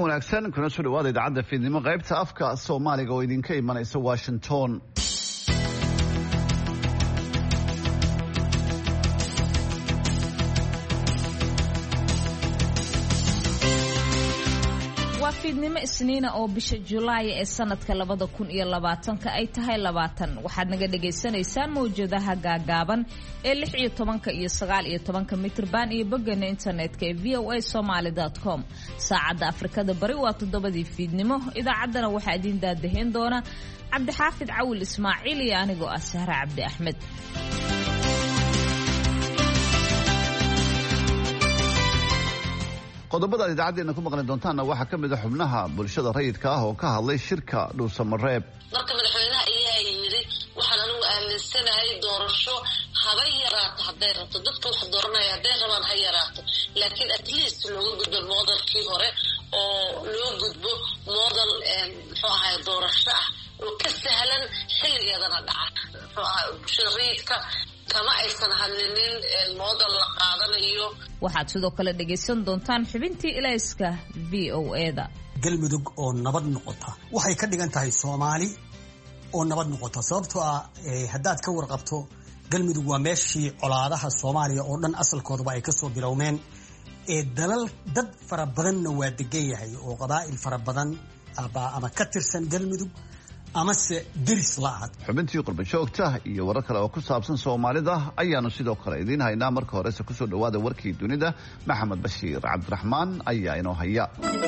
wanaagsan kuna soo dhawaada idaacadda fiidnimo qaybta afka Soomaaliga oo idinka imanaysa Washington. fiidnimo isniina oo bisha Julaay ee sanadka 2020 ay tahay 20 waxaad naga dhageysanaysaan mowjadaha gaagaaban ee 16 iyo 19 mitir baan iyo bogana internetka ee voasomali.com saacada Afrikada bari waa 7 fiidnimo idaacadana waxa idin daadahin doona Cabdixaafid Cawil Ismaaciil iyo anigoo ah Sahra Cabdi Axmed. qodobada idaacaddeena ku maqan doontaana waxa kamid ah xubnaha bulshada rayidka ah oo ka hadlay shirka dhuusamareeb. marka madaxweynaha ayaa yiri waxaan anigu aaminsanahay doorasho haba yaraato hadday rabto dadka wax dooranaya hadday rabaan ha yaraato laakiin at least looga gudbo modelkii hore oo loo gudbo model muxuu ahay doorasho ah oo ka sahlan xilligeedana dhaca muxuu ahay bulshada rayidka kama aysan hadlinin model la qaadanayo. waxaad sidoo kale dhageysan doontaan xubintii ilayska VOA-da. galmudug oo nabad noqota waxay ka dhigan tahay Soomaali oo nabad noqota sababtoo ah haddaad ka warqabto galmudug waa meeshii colaadaha Soomaaliya oo dhan asalkooda ay ka soo bilowmeen dalal dad fara badanna waa degan yahay oo qabaa'il fara badan ama ka tirsan galmudug ama se diris laad. xubintii qurba joogta iyo warar kale oo ku saabsan Soomaalida ayaanu sidoo kale idin haynaa. marka hore ku soo dhawaada warkii dunida. Maxamed Bashiir Cabdiraxmaan ayaa inoo haya.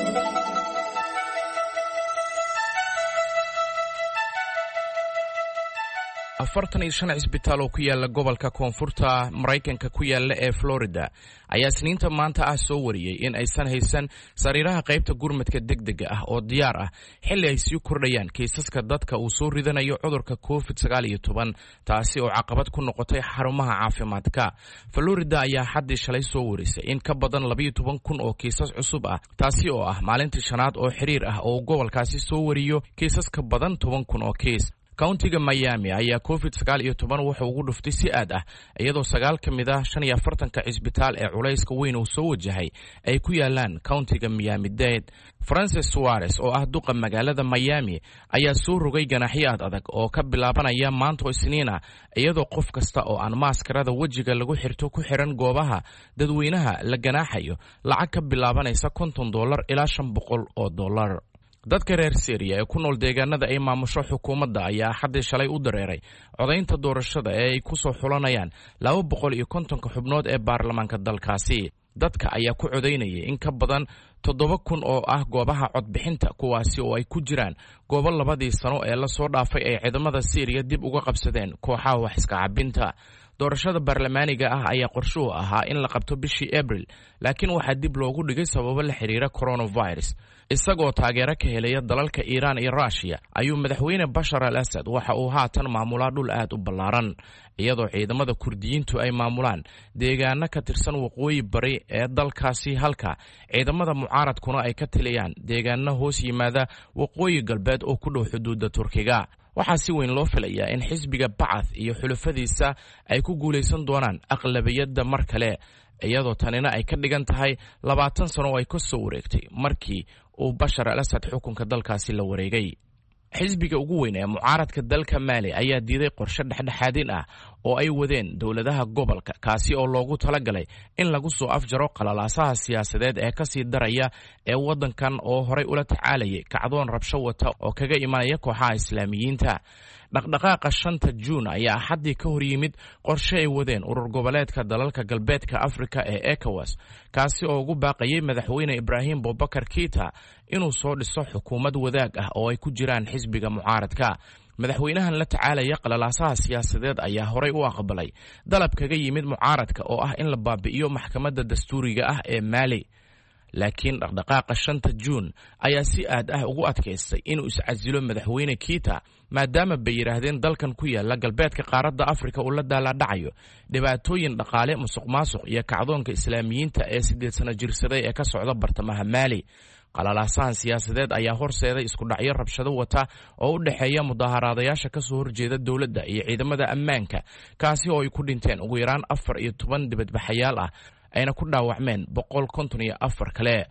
45 isbitaal oo ku yaala gobolka koonfurta Mareykanka ku yaala ee Florida ayaa Isniinta maanta ah soo wariyay in aysan haysan sariiraha qaybta gurmadka degdega ah oo diyaar ah xilli ay sii kordhayaan kiisaska dadka uu soo ridanayo cudurka COVID-19 taasi oo caqabad ku noqotay xarumaha caafimaadka. Florida ayaa xaddii shalay soo warisay in ka badan 12,000 oo kiisas cusub ah taasi oo ah maalintii shanaad oo xiriir ah oo gobolkaasi soo wariyo kiisas ka badan 10,000 oo kiis. Countiga Miami ayaa COVID-19 wuxuu ugu dhuftay si aad ah iyadoo 9 ka mid ah 45 isbitaal ee culayska weyn uu soo wajahay ay ku yaalaan countiga Miami-Dade. Francis Suarez oo ah duqa magaalada Miami ayaa soo rogay ganaaxyo adag oo ka bilaabanaya maanta Isniina iyadoo qof kasta oo aan maskarada wajiga lagu xirto ku xiran goobaha dadweynaha la ganaaxayo lacag ka bilaabanaysa $50 ilaa $500. dadka reer Syria ee ku nool deegaanada ay maamusho xukuumadda ayaa xaddii shalay u dareeray codaynta doorashada ee ay ku soo xulanayaan 250 xubnood ee baarlamaanka dalkaasi. dadka ayaa ku codaynayay in ka badan 7,000 oo ah goobaha codbixinta kuwaasi oo ay ku jiraan goobo 2 sano ee la soo dhaafay ay ciidamada Syria dib uga qabsadeen kooxaha wax iska cabinta. doorashada baarlamaaniga ah ayaa qorshuhu ahaa in la qabto bishii April laakiin waxaa dib loogu dhigay sababo la xiriira coronavirus. isagoo taageero ka helaya dalalka Iran iyo Russia ayuu madaxweyne Bashar al-Assad waxa uu haatan maamulaa dhul aad u ballaaran iyadoo ciidamada Kurdiyiintu ay maamulaan deegaano ka tirsan waqooyi bari ee dalkaasi halka ciidamada mucaaradkuna ay ka taliyaan deegaano hoos yimaada waqooyi galbeed oo ku dhow xuduudda Turkiga. waxaa si weyn loo filayaa in xisbiga Ba'ath iyo xulafadiisa ay ku guuleysan doonaan aqlabiyadda mar kale iyadoo tanina ay ka dhigan tahay 20 sano oo ay ka soo wareegtay markii uu Bashar al-Assad xukunka dalkaasi la wareegay. xisbiga ugu weyn ee mucaaradka dalka Mali ayaa diiday qorshe dhexdhexaadin ah oo ay wadeen dawladaha gobolka kaasi oo loogu talagalay in lagu soo afjaro qalalaasaha siyaasadeed ee ka sii daraya ee wadankan oo horay ula tacaalayay kacdoon rabsho wata oo kaga imanaya kooxaha Islaamiyiinta. dhaqdhaqaaqa 5 Juun ayaa xaddii ka hor yimid qorshe ay wadeen urur goboleedka dalalka galbeedka Afrika ee ECOWAS kaasi oo ugu baaqayay madaxweyne Ibrahim Boubacar Keita inuu soo dhiso xukuumad wadaag ah oo ay ku jiraan xisbiga mucaaradka. madaxweynahan la tacaalaya qalalaasaha siyaasadeed ayaa horay u aqbalay dalab kaga yimid mucaaradka oo ah in la baabi'iyo maxkamadda dastuuriga ah ee Mali. laakiin dhaqdhaqaaqa 5 Juun ayaa si aad ah ugu adkaystay inuu iscasilo madaxweyne Keita maadaama bay yiraahdeen dalkan ku yaala galbeedka qaaradda Afrika uu la daala dhacayo dhibaatooyin dhaqaale musuqmaasuq iyo kacdoonka Islaamiyiinta ee 8 sano jirsaday ee ka socda bartamaha Mali. qalalaasahan siyaasadeed ayaa horseeday isku dhacyo rabshado wata oo u dhaxeeya mudaharaadayaasha ka soo horjeeda dawladda iyo ciidamada ammaanka kaasi oo ay ku dhinteen ugu yaraan 14 dibadbaxayaal ah ayna ku dhaawacmeen 154 kale.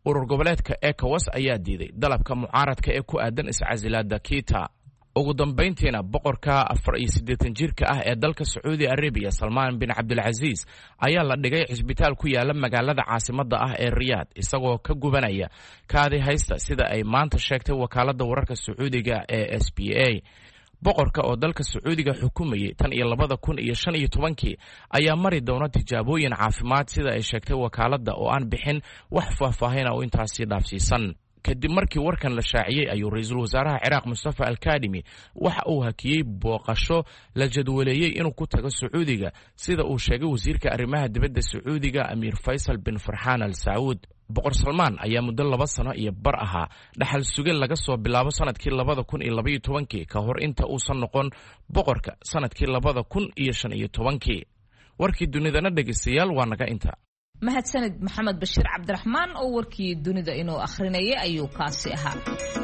urur goboleedka ECOWAS ayaa diiday dalabka mucaaradka ee ku aadan iscasilaada Keita. ugu dambeyntiina boqorka 84 jirka ah ee dalka Saudi Arabia Salman bin Abdulaziz ayaa la dhigay cisbitaal ku yaala magaalada caasimadda ah ee Riyadh isagoo ka gubanaya kaadi haysta sida ay maanta sheegtay wakaaladda wararka Sacuudiga ee SPA. boqorka oo dalka Sacuudiga xukumayay tan iyo 2015 ayaa mari doona tijaabooyin caafimaad sida ay sheegtay wakaaladda oo aan bixin wax faahfaahin oo intaasi dhaafsiisan. kadib markii warkan la shaaciyay ayuu ra'iisul wasaaraha Ciraaq Mustafa Al-Kadhimi waxa uu hakiyay booqasho la jadwaleeyay inuu ku tago Sacuudiga sida uu sheegay wasiirka arrimaha dibadda Sacuudiga Amir Faisal bin Farhan Al Saud. boqor Salman ayaa muddo 2 sano iyo bar ahaa dhaxal suge laga soo bilaabo sanadkii 2012 ka hor inta uusan noqon boqorka sanadkii 2015. warkii dunidana dhageystayaal waa naga inta. mahadsanid maxamed bashiir cabdiraxmaan oo warkii dunida inuu akhrinayay ayuu kaasi ahaa.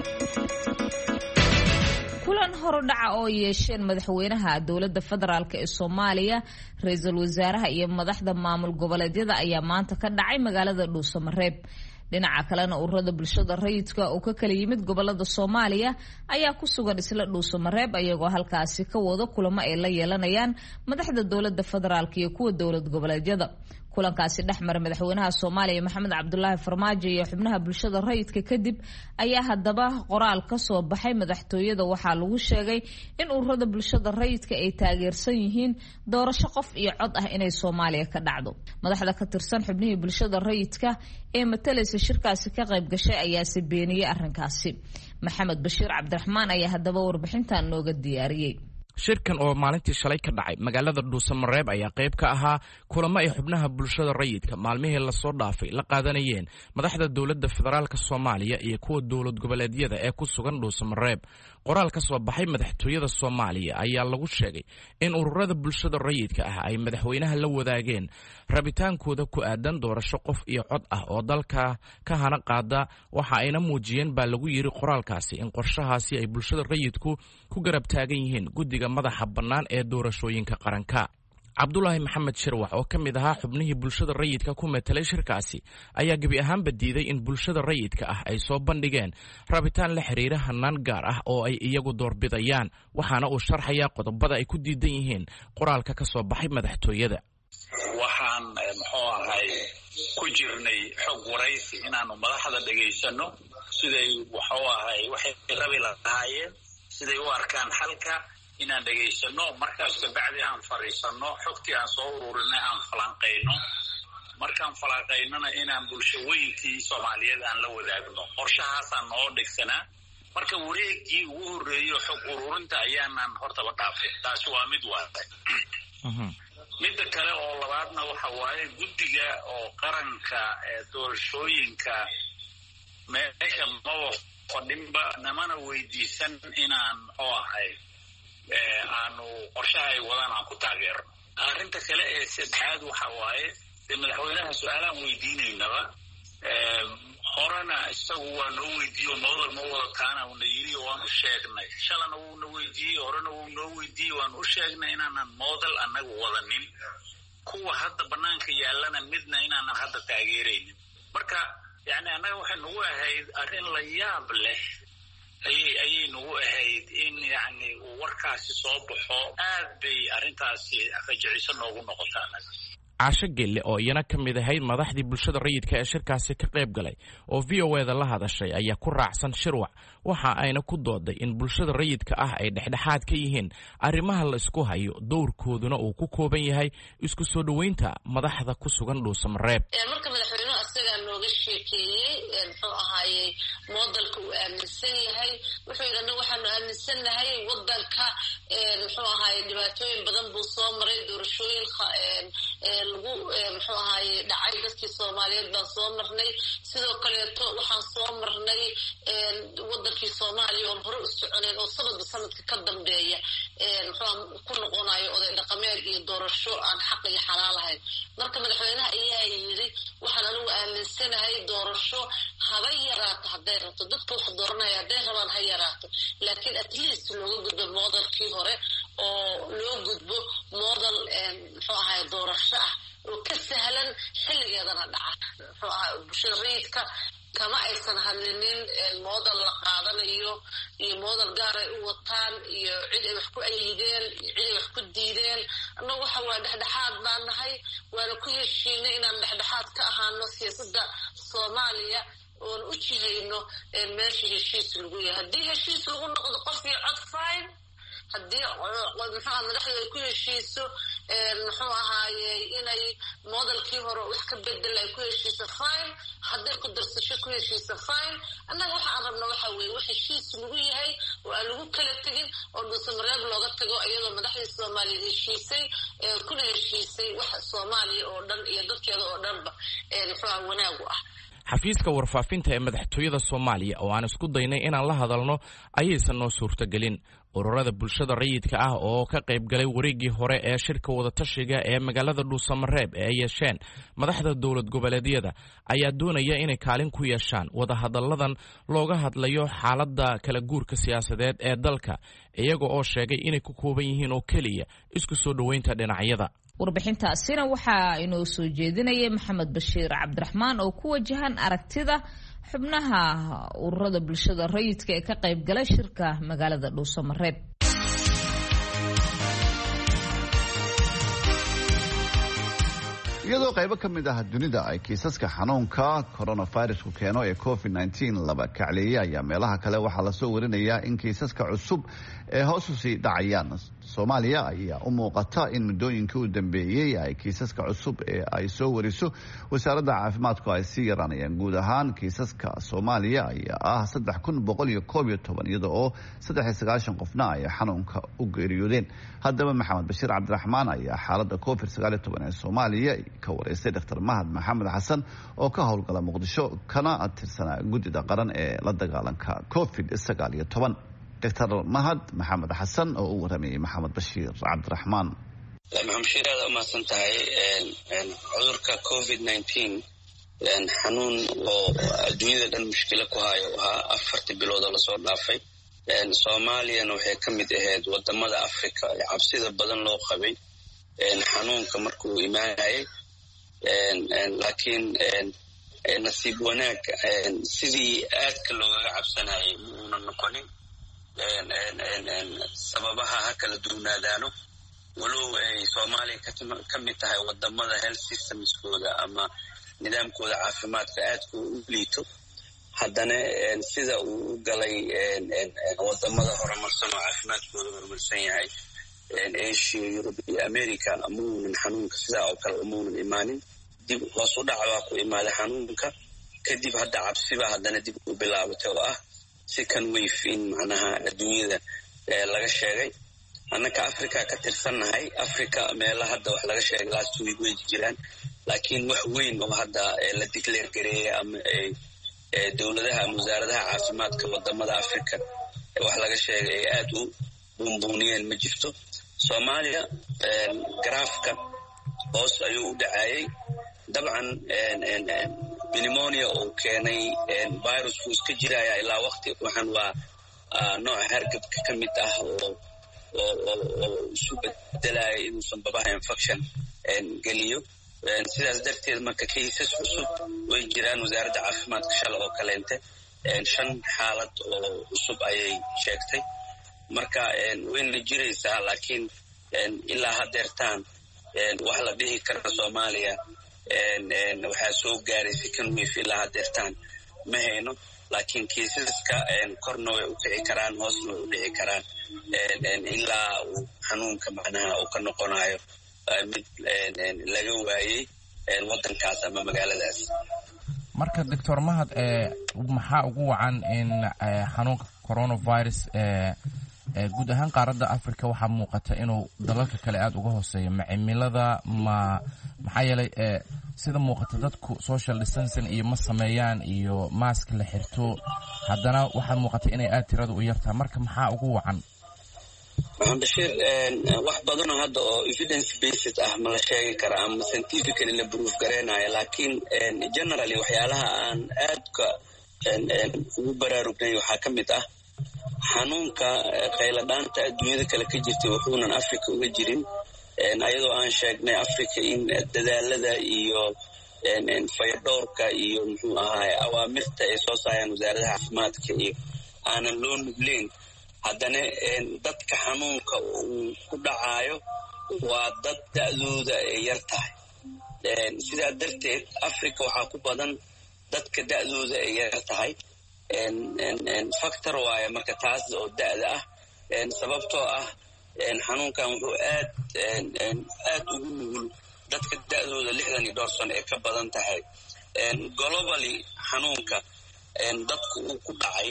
kulan horodhaca oo yeesheen madaxweynaha dowladda federaalk ee Soomaaliya ra'iisul wasaaraha iyo madaxda maamul goboleedyada ayaa maanta ka dhacay magaalada Dhuusamareeb. dhinaca kalena ururada bulshada rayidka oo ka kala yimid gobolada Soomaaliya ayaa ku sugan isla Dhuusamareeb ayagoo halkaasi ka wada kulamo ay la yeelanayaan madaxda dowladda federaalk iyo kuwa dowlad goboleedyada. kulankaasi dhexmar madaxweynaha Soomaaliya Maxamed Cabdullaahi Farmaajo iyo xubnaha bulshada rayidka kadib ayaa hadaba qoraal ka soo baxay madaxtooyada waxaa lagu sheegay in ururada bulshada rayidka ay taageersan yihiin doorasho qof iyo cod ah inay Soomaaliya ka dhacdo. madaxda ka tirsan xubnihii bulshada rayidka ee matalaysa shirkaasi ka qayb gashay ayaa si beeniyay arrinkaasi. Maxamed Bashiir Cabdiraxmaan ayaa hadaba warbixintan nooga diyaariyay. shirkan oo maalintii shalay ka dhacay magaalada Dhuusamareeb ayaa qayb ka ahaa kulamo ay xubnaha bulshada rayidka maalmihii la soo dhaafay la qaadanayeen madaxda dowladda federaalka Soomaaliya iyo kuwa dowlad goboleedyada ee ku sugan Dhuusamareeb. qoraal ka soo baxay madaxtooyada Soomaaliya ayaa lagu sheegay in ururada bulshada rayidka ah ay madaxweynaha la wadaageen rabitaankooda ku aadan doorasho qof iyo cod ah oo dalka ka hana qaada. waxa ayna muujiyeen baa lagu yiri qoraalkaasi in qorshahaasi ay bulshada rayidku ku garab taagan yihiin guddiga madaxa bannaan ee doorashooyinka qaranka. Cabdullaahi Maxamed Shirwax oo ka mid ahaa xubnihii bulshada rayidka ku metelay shirkaasi ayaa gebi ahaanba diiday in bulshada rayidka ah ay soo bandhigeen rabitaan la xiriira hanaan gaar ah oo ay iyagu doorbidayaan, waxaana uu sharxayaa qodobada ay ku diidan yihiin qoraalka ka soo baxay madaxtooyada. waxaan ku jirnay xog waraysi inaanu madaxda dhageysano siday waxay rabi lahaayeen siday u arkaan xalka inaan dhageysano markaas kabacdi aan fariisano xogtii aan soo ururinay aan falanqeyno markaan falanqeynana inaan bulshooyinkii Soomaaliyeed aan la wadaagno qorshahaasaan noo dhigsanaa. marka wareegii ugu horeeyo xog ururinta ayaanan hortaba dhaafay. taasi waa mid waatay. midda kale oo labaadna waxa waaye guddiga oo qaranka ee doorashooyinka meesha ma fadhinba namana weydiisan inaan aanu qorshaha ay wadaan aan ku taageerno. arrinta kale ee saddexaad waxa waaye madaxweynaha su-aalaan weydiinaynaba horena isagu waa noo weydiiyo noodal ma wadataana uuna yiri waan u sheegnay. shalana wuuna weydiiyey, horena wuu noo weydiiyey, waan u sheegnay inaanan noodal annagu wadanin. kuwa hadda banaanka yaallana midna inaanan hadda taageeraynin. marka annaga waxay nagu ahayd arrin la yaab leh ayay nagu ahayd in uu warkaasi soo baxo. aad bay arrintaasi fajiciso noogu noqotaa. Caasho Gelle oo iyana ka mid ahayd madaxdii bulshada rayidka ee shirkaasi ka qayb galay oo VOA-da la hadashay ayaa ku raacsan Shirwax. waxa ayna ku dooday in bulshada rayidka ah ay dhexdhexaad ka yihiin arrimaha la isku hayo, dowrkooduna uu ku kooban yahay isku soo dhaweynta madaxda ku sugan Dhuusamareeb. marka madaxweynuhu asaga nooga sheekeeyay moodalka uu aaminsan yahay wuxuu yidhi waxaanu aaminsanahay wadanka dhibaatooyin badan buu soo maray, doorashooyin lagu dhacay dadkii Soomaaliyeed baan soo marnay. sidoo kaleeto waxaan soo marnay wadankii Soomaaliya oo hore u soconayn oo sanadka ka dambeeya ku noqonayo oday dhaqameed iyo doorasho aan xaq iyo xalaal ahayn. marka madaxweynaha ayaa yidhi waxaan anigu aaminsanahay doorasho haba yaraato hadday rabto dadka wax dooranaya hadday rabaan ha yaraato, laakiin at least looga gudbo moodalkii hore oo loo gudbo moodal doorasho ah oo ka sahlan xilligeedana dhaca. bulshada rayidka kama aysan hadlinin model la qaadanayo iyo model gaar ay u wataan iyo cid ay wax ku ayideen iyo cid ay wax ku diideen. annagu waxa waa dhexdhexaad baan nahay, waana ku heshiinay inaan dhexdhexaad ka ahaano siyaasadda Soomaaliya oon u jihayno meesha heshiis lagu yahay. haddii heshiis lagu noqdo qof iyo cod fine, haddii madaxda ay ku heshiiso muxuu ahaaye inay modelkii hore wax ka bedel ay ku heshiiso fine, hadday ku darsasho ku heshiiso fine. annaga waxa aan rabna waxa weeye wax heshiis lagu yahay oo aan lagu kala tegin oo dhuusamareeb looga tago iyadoo madaxdii Soomaaliya heshiisay kuna heshiisay wax Soomaaliya oo dhan iyo dadkeeda oo dhanba muxuu wanaag u ah. xafiiska warfaafinta ee madaxtooyada Soomaaliya oo aan isku daynay inaan la hadalno ayaysan noo suurtagelin. ururada bulshada rayidka ah oo ka qayb galay wareegii hore ee shirka wada tashiga ee magaalada Dhuusamareeb ee ay yeesheen madaxda dowlad goboleedyada ayaa doonaya inay kaalin ku yeeshaan wada hadalladan looga hadlayo xaaladda kala guurka siyaasadeed ee dalka, iyaga oo sheegay inay ku kooban yihiin oo keliya isku soo dhaweynta dhinacyada. warbixintaasina waxaa inoo soo jeedinayay Maxamed Bashiir Cabdiraxmaan oo ku wajahan aragtida xubnaha ururada bulshada rayidka ee ka qayb galay shirka magaalada Dhuusamareeb. iyadoo qaybo ka mid ah dunida ay kiisaska xanuunka coronavirusku keeno ee COVID-19 laba kacleeyay ayaa meelaha kale waxaa lasoo warinayaa in kiisaska cusub ee hoos u sii dhacayaan. Soomaaliya ayaa u muuqata in muddooyinkii u dambeeyey ay kiisaska cusub ee ay soo wariso wasaaradda caafimaadku ay sii yaraanayaan. guud ahaan kiisaska Soomaaliya ayaa ah 3,111 iyada oo 93 qofna ay xanuunka u geeriyoodeen. haddaba Maxamed Bashiir Cabdiraxmaan ayaa xaaladda COVID-19 ee Soomaaliya ka wareystay Dr. Mahad Maxamed Xasan oo ka howlgala Muqdisho kana tirsanaa guddida qaran ee la dagaalanka COVID-19. Dr. Mahad Maxamed Xasan oo u waramayay Maxamed Bashiir Cabdiraxmaan. Maxamed Bashiir aad u mahadsan tahay. cudurka COVID-19 xanuun oo adduunyada dhan mushkilo ku hayo ahaa 4 bilood oo lasoo dhaafay. Soomaaliyana waxay ka mid ahayd wadamada Afrika ee cabsida badan loo qabay xanuunka markuu imaanayay. laakiin nasiib wanaag sidii aadka loogaga cabsanayay muuna noqonin. sababaha ha kala duwanaadaano walow ay Soomaaliya ka mid tahay wadamada health systemskooda ama nidaamkooda caafimaadka aadka u liito, haddana sida uu galay wadamada horumarsan oo caafimaadkooda horumarsan yahay Asia, Europe iyo America amuunan xanuunka sidaa oo kale umuunan imaanin. dib hoos u dhac baa ku imaaday xanuunka, kadib hadda cabsiba haddana dib u bilaabatay oo ah second wave in macnaha adduunyada laga sheegay. annaka Africa ka tirsannahay. Africa meelaha hadda wax laga sheegay last week way jiraan, laakiin wax weyn oo hadda la declare gareeyay ama dowladaha ama wasaaradaha caafimaadka wadamada Africa wax laga sheegay ay aad u buunbuuniyeen ma jirto. Soomaaliya graafka hoos ayuu u dhacayay. dabcan pneumonia oo keenay virusku iska jiraya ilaa waqti waxaan waa nooc hargabka ka mid ah oo isu bedelaya inuusan babaha infection geliyo. sidaas darteed marka cases cusub way jiraan. wasaaradda caafimaadka shalay oo kaleente 5 xaalad oo cusub ayay sheegtay. marka wayna jiraysaa, laakiin ilaa hadeertaan wax la dhihi kara Soomaaliya waxaa soo gaaray second wave ilaa hadeertaan ma hayno. laakiin kiisaska korna way u kici karaan, hoosna way u dhici karaan ilaa uu xanuunka macnaha uu ka noqonayo mid laga waayey wadankaas ama magaaladaas. marka Dr. Mahad maxaa ugu wacan in xanuunka coronavirus guud ahaan qaaradda Afrika waxaa muuqata inuu dalalka kale aad uga hooseeyo cimilada maxaa yeelay sida muuqata dadku social distancing iyo ma sameeyaan iyo mask la xirto, haddana waxaa muuqata inay aad tirada u yartaa. marka maxaa ugu wacan? Maxamed Bashiir wax badan oo hadda oo evidence based ah ma la sheegi kara ama scientifically la proof gareenayo, laakiin generally waxyaalaha aan aadka ugu baraarugnay waxaa ka mid ah xanuunka qayladhaanta adduunyada kale ka jirtay wuxuunan Afrika uga jirin. ayadoo aan sheegnay Afrika in dadaalada iyo fayadhowrka iyo muxuu ahaay awaamirta ay soo saareen wasaaradaha caafimaadka iyo aanan loo nugleyn, haddana dadka xanuunka uu ku dhacaayo waa dad da'dooda ay yar tahay. sidaa darteed Africa waxaa ku badan dadka da'dooda ay yar tahay. factor waaye marka taas oo da'da ah, sababtoo ah xanuunkan wuxuu aad ugu nugul dadka da'dooda 60 iyo dhowr sano ee ka badan tahay. globally xanuunka dadku uu ku dhacay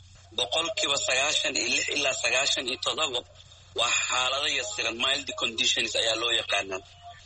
96% ilaa 97% waa xaalado yasiran, mild conditions ayaa loo yaqaanaa.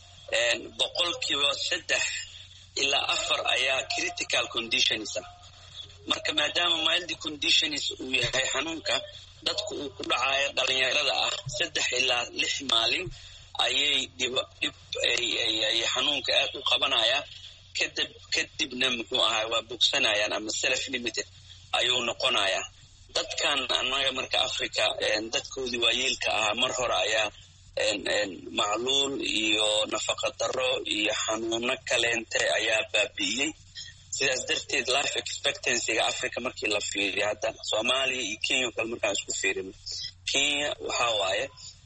3% ilaa 4% ayaa critical conditions ah. marka maadaama mild conditions uu yahay xanuunka, dadku uu ku dhacayo dhalinyarada ah 3 ilaa 6 maalin ayay ay xanuunka aad u qabanaya, kadibna muxuu ahaa waa bogsanayaan ama self limited ayuu noqonayaa. dadkan annaga marka Africa dadkoodii waayeelka ahaa mar hore ayaa macluul iyo nafaqa darro iyo xanuuno kaleente ayaa baabi'iyey. sidaas darteed life expectancy-ga Africa markii la fiiriyo hadda Soomaaliya iyo Kenya kale markaan isku fiirino, Kenya waxaa waaye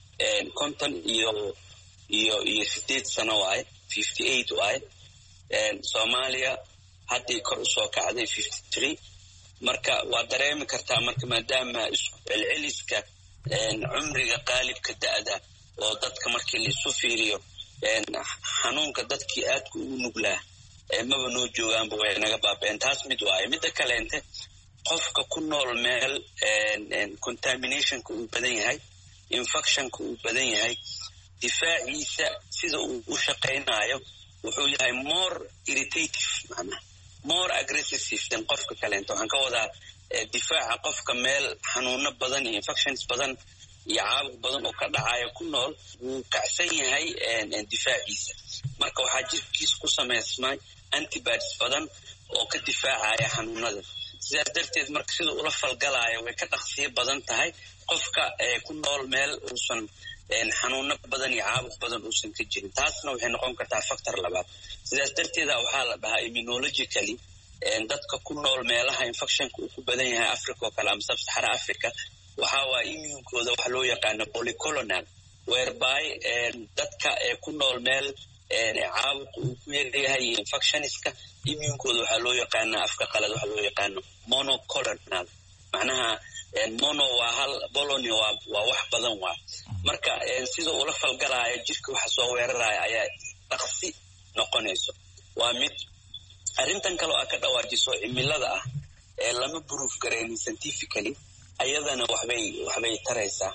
50 iyo 8 sano waaye, 58 waaye. Soomaaliya haddii kor usoo kacday 53. marka waa dareemi kartaa marka maadaama isku celceliska cumriga qaalibka da'da oo dadka markii la isu fiiriyo xanuunka dadkii aadku ugu nuglaa maba noo joogaanba way naga baabeen. taas mid waaye. midda kaleente qofka ku nool meel contaminationka uu badan yahay, infectionka uu badan yahay, difaaciisa sida uu u shaqaynayo wuxuu yahay more irritative, macnaha more aggressive than qofka kaleento. waxaan ka wadaa difaaca qofka meel xanuuno badan iyo infections badan iyo caabuq badan oo ka dhacayo ku nool wuu kacsan yahay difaaciisa. marka waxaa jirkiisa ku samaysmay antibodies badan oo ka difaacaya xanuunada. sidaas darteed marka sida ula falgalaayo way ka dhaqsiyo badan tahay qofka ku nool meel uusan xanuuno badan iyo caabuq badan uusan ka jirin. taasna waxay noqon kartaa factor labaad. sidaas darteeda waxaa la dhahaa immunologically dadka ku nool meelaha infectionka uu ku badan yahay Africa oo kale ama sub-Sahara Africa waxaa waa immuunkooda wax loo yaqaano polyclonal, whereby dadka ku nool meel caabuq uu ku yaryahay infectioniska immuunkooda waxaa loo yaqaanaa afka qalad waxa loo yaqaano monoclonal. macnaha mono waa hal, boloni waa wax badan waa. marka sida ula falgalaayo jirka waxa soo weeraraya ayaa dhaqsi noqonayso. waa mid. arrintan kale oo ka dhawaajiso cimilada ah lama proof gareynin scientifically, ayadana waxbay taraysaa.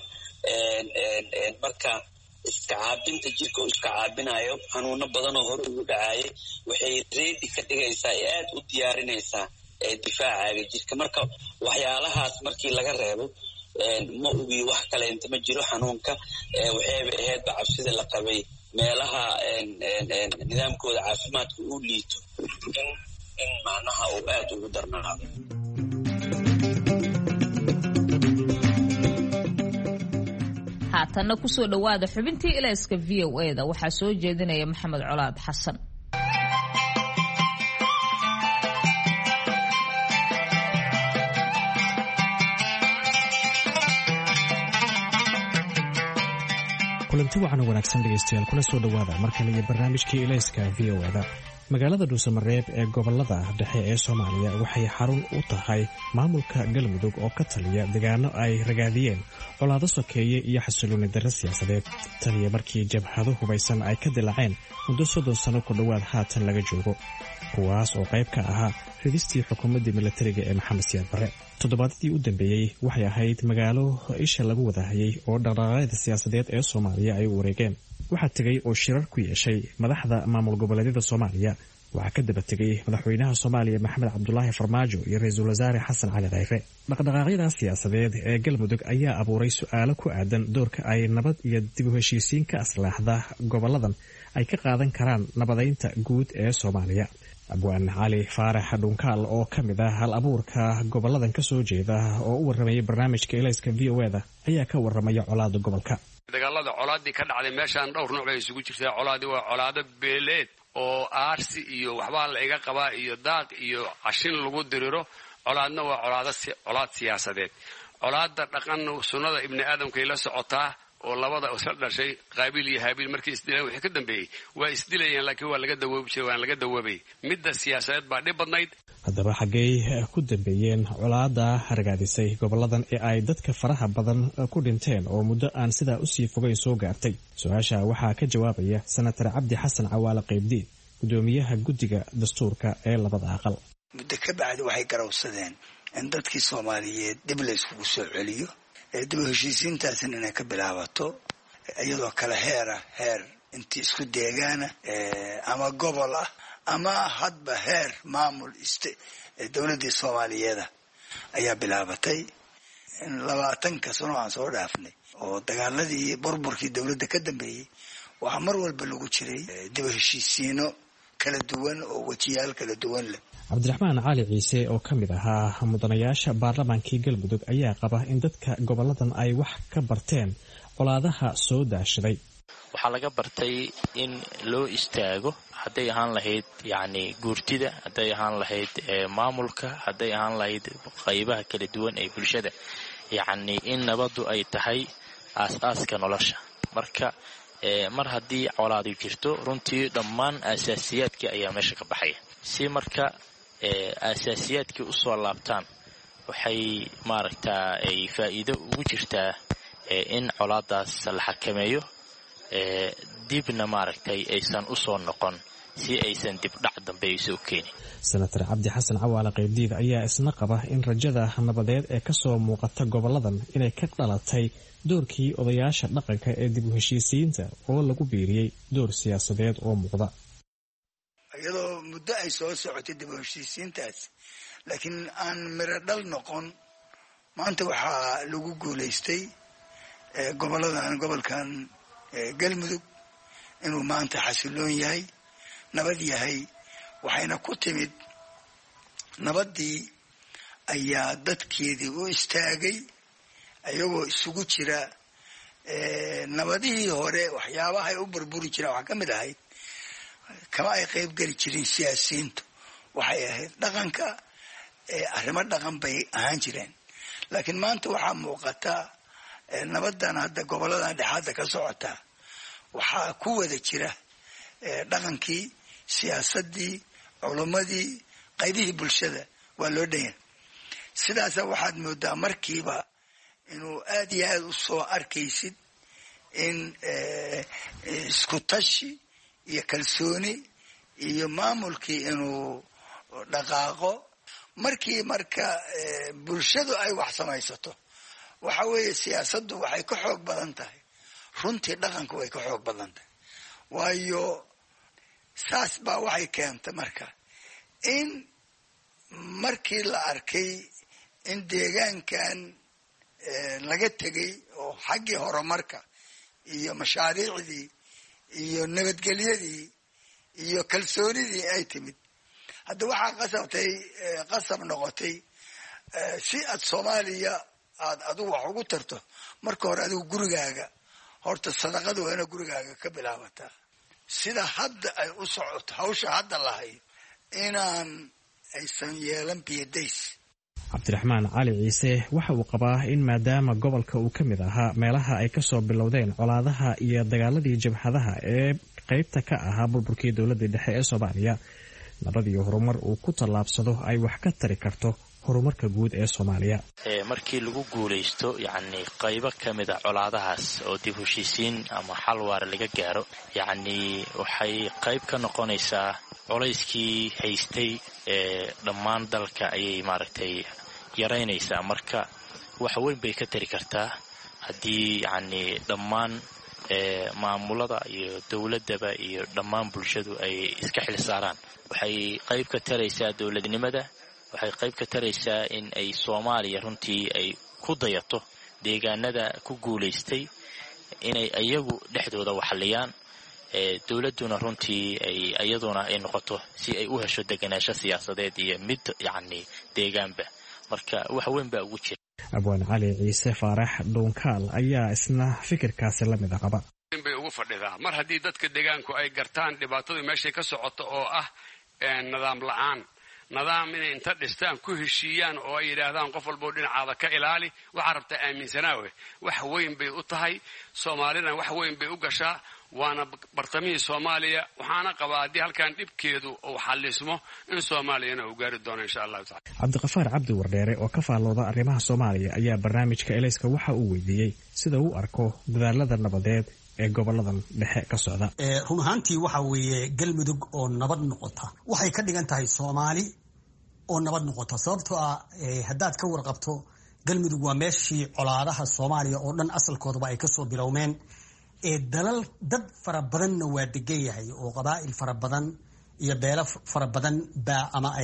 marka iska caabinta jirka uu iska caabinayo xanuuno badan oo hore ugu dhacayay waxay ready ka dhigaysaa ee aad u diyaarinaysaa difaacaga jirka. marka waxyaalahaas markii laga reebo ma ogi wax kale inta ma jiro xanuunka. waxayba ahaydba cabsida la qabay meelaha nidaamkooda caafimaadka uu liito in macnaha uu aad ugu darnaado. haatanna kusoo dhawaada xubintii ilayska VOA-da waxaa soo jeedinaya Maxamed Colaad Xasan. kulanti wacan wanaagsan dhegaystayaal, kuna soo dhawaada markale iyo barnaamijkii ilayska VOA-da. magaalada dhuusamareeb ee gobolada dhexe ee Soomaaliya waxay xarun u tahay maamulka Galmudug oo ka taliya deegaano ay ragaadiyeen colaado sokeeye iyo xasilooni darro siyaasadeed. taliya markii jabhado hubaysan ay ka dilaaceen muddo 30 sano ku dhawaad haatan laga joogo, kuwaas oo qayb ka ahaa ridistii xukuumadda militariga ee Maxamed Siyaad Barre. toddobaadkii u dambeeyey waxay ahayd magaalo isha lagu wadahayay oo dhaqdhaqaaqyada siyaasadeed ee Soomaaliya ay u wareegeen. waxaa tegay oo shirar ku yeeshay madaxda maamul goboleedyada Soomaaliya. waxaa ka daba tegay madaxweynaha Soomaaliya Maxamed Cabdullaahi Farmaajo iyo ra'iisul wasaare Xasan Cali Khayre. dhaqdhaqaaqyada siyaasadeed ee Galmudug ayaa abuuray su'aalo ku aadan doorka ay nabad iyo dib u heshiisiin ka aslaaxda goboladan ay ka qaadan karaan nabadeynta guud ee Soomaaliya. abwaan cali faarax dhunkaal oo ka mid ah hal abuurka goboladan ka soo jeeda oo u warramaya barnaamijka ilayska VOA-da ayaa ka warramaya colaada gobolka. dagaalada colaadii ka dhacday meeshaan dhowr nooc bay isugu jirtaa. colaadii waa colaado beeleed oo aarsi iyo waxbaa la iga qabaa iyo daaq iyo cashin lagu diriro. colaadna waa colaad siyaasadeed. colaadda dhaqanna sunnada ibni aadamkay la socotaa oo labada isla dhashay qaabiil iyo haabiil markay isdilaan wixii ka dambeeyey waa isdilayaan laakiin waa laga dawoobi jiray waan laga dawoobay. midda siyaasadeed baa dhib badnayd. haddaba xaggay ku dambeeyeen colaadda hargaadisay goboladan ee ay dadka faraha badan ku dhinteen oo muddo aan sidaa usii fogeyn soo gaartay? su-aasha waxaa ka jawaabaya senatar cabdi xasan cawaale qaybdiid, gudoomiyaha guddiga dastuurka ee labada aqal. muddo ka bacdi waxay garawsadeen in dadkii soomaaliyeed dib la iskugu soo celiyo, dib u heshiisiintaasina inay ka bilaabato iyadoo kale heer intii isku deegaana ama gobol ah ama hadba heer maamul dowladii soomaaliyeeda ayaa bilaabatay. 20 sano aan soo dhaafnay oo dagaaladii burburkii dowladda ka dambeeyey waxaa mar walba lagu jiray dib u heshiisiino kala duwan oo wajiyaal kala duwan leh. cabdiraxmaan cali ciise oo ka mid ahaa mudanayaasha baarlamaankii galmudug ayaa qaba in dadka goboladan ay wax ka barteen colaadaha soo daashaday. waxaa laga bartay in loo istaago, hadday ahaan lahayd yacni guurtida, hadday ahaan lahayd maamulka, hadday ahaan lahayd qaybaha kala duwan ee bulshada, yacni in nabaddu ay tahay aas-aaska nolosha. marka mar haddii colaadu jirto runtii dhammaan aasaasiyaadkii ayaa meesha ka baxaya. si marka aasaasiyaadkii usoo laabtaan waxay maaragtaa ay faa'iido ugu jirtaa in colaadaas la xakameeyo, dibna maaragtay aysan usoo noqon si aysan dibdhac dambe aysa u keenin. senatar cabdi xasan cawaale qaybdiid ayaa isna qaba in rajada nabadeed ee kasoo muuqata goboladan inay ka dhalatay doorkii odayaasha dhaqanka ee dib u heshiisiinta oo lagu biiriyey door siyaasadeed oo muuqda. iyadoo muddo ay soo socotay dib u heshiisiintaas laakiin aan miro dhal noqon, maanta waxaa lagu guulaystay gobolkan galmudug inuu maanta xasiloon yahay, nabad yahay. waxayna ku timid nabaddii ayaa dadkeedii u istaagay iyagoo isugu jira. nabadihii hore waxyaabahay u burburi jireen waxaa ka mid ahayd kama ay qayb geli jirin siyaasiyiintu, waxay ahayd dhaqanka, arrimo dhaqan bay ahaan jireen. laakiin maanta waxaa muuqata nabadan hadda goboladan dhexaadda ka socota waxaa ku wada jira dhaqankii, siyaasadii, culumadii, qaybihii bulshada waa loo dhanya. sidaasa waxaad moodaa markiiba inuu aad iyo aad u soo arkaysid in isku tashi iyo kalsooni iyo maamulkii inuu dhaqaaqo. markii marka bulshadu ay wax samaysato waxa weeye siyaasaddu waxay ka xoog badan tahay, runtii dhaqanku way ka xoog badan tahay. waayo saas baa waxay keentay marka in markii la arkay in deegaankan laga tegay oo xaggii horumarka iyo mashaariicdii iyo nabadgelyadii iyo kalsoonidii ay timid, hadda waxaa qasab noqotay si aad Soomaaliya aad adigu wax ugu tarto, marka hore adigu gurigaaga horta sadaqadu waa inay gurigaaga ka bilaabataa. sida hadda ay u socoto hawsha hadda lahayd inaan aysan yeelan biyadays. cabdiraxmaan cali ciise waxa uu qabaa in maadaama gobolka uu ka mid ahaa meelaha ay kasoo bilowdeen colaadaha iyo dagaaladii jabhadaha ee qaybta ka ahaa burburkii dowladda dhexe ee Soomaaliya, nabad iyo horumar uu ku tallaabsado ay wax ka tari karto horumarka guud ee Soomaaliya. markii lagu guulaysto yacni qaybo ka mid ah colaadahaas oo dib u heshiisiin ama xal waara laga gaaro, yacni waxay qayb ka noqonaysaa culayskii haystay dhammaan dalka ayay maaragtay yaraynaysaa. marka wax weyn bay ka tari kartaa haddii yacni dhammaan maamulada iyo dowladdaba iyo dhammaan bulshadu ay iska xil saaraan. waxay qayb ka taraysaa dowladnimada, waxay qayb ka taraysaa in ay Soomaaliya runtii ay ku dayato deegaanada ku guulaystay inay ayagu dhexdooda waxliyaan, dowladuna runtii iyaduna ay noqoto si ay u hesho deganaansho siyaasadeed iyo mid yacni deegaanba. marka wax weyn baa ugu jira. abwaan cali ciise faarax dhuunkaal ayaa isna fikirkaasi la mid qaba. bay ugu ugu fadhidaa mar haddii dadka deegaanku ay gartaan dhibaatadu meeshay ka socoto oo ah nidaam la'aan nidaam inay inta dhistaan ku heshiiyaan oo ay yidhaahdaan qof walboo dhinacaada ka ilaali waxaa rabtaa aaminsanaawe wax weyn bay u tahay soomaalina wax weyn bay u gashaa waana bartamihii soomaaliya waxaana qabaa haddii halkan dhibkeedu uu xallismo in soomaaliyana uu gaari doono insha allahu tacala. cabdiqafaar cabdi wardheere oo ka faallooda arrimaha soomaaliya ayaa barnaamijka elayska waxa uu weydiiyey sida uu arko dadaalada nabadeed ee goboladan dhexe ka socda. run ahaantii waxa weeye galmudug oo nabad noqota waxay ka dhigan tahay soomaali oo nabad noqota sababtoo ah haddaad ka warqabto galmudug waa meeshii colaadaha soomaaliya oo dhan asalkoodaba ay kasoo bilowmeen dalal dad fara badanna waa degan yahay oo qabaa'il fara badan iyo beelo fara badan baa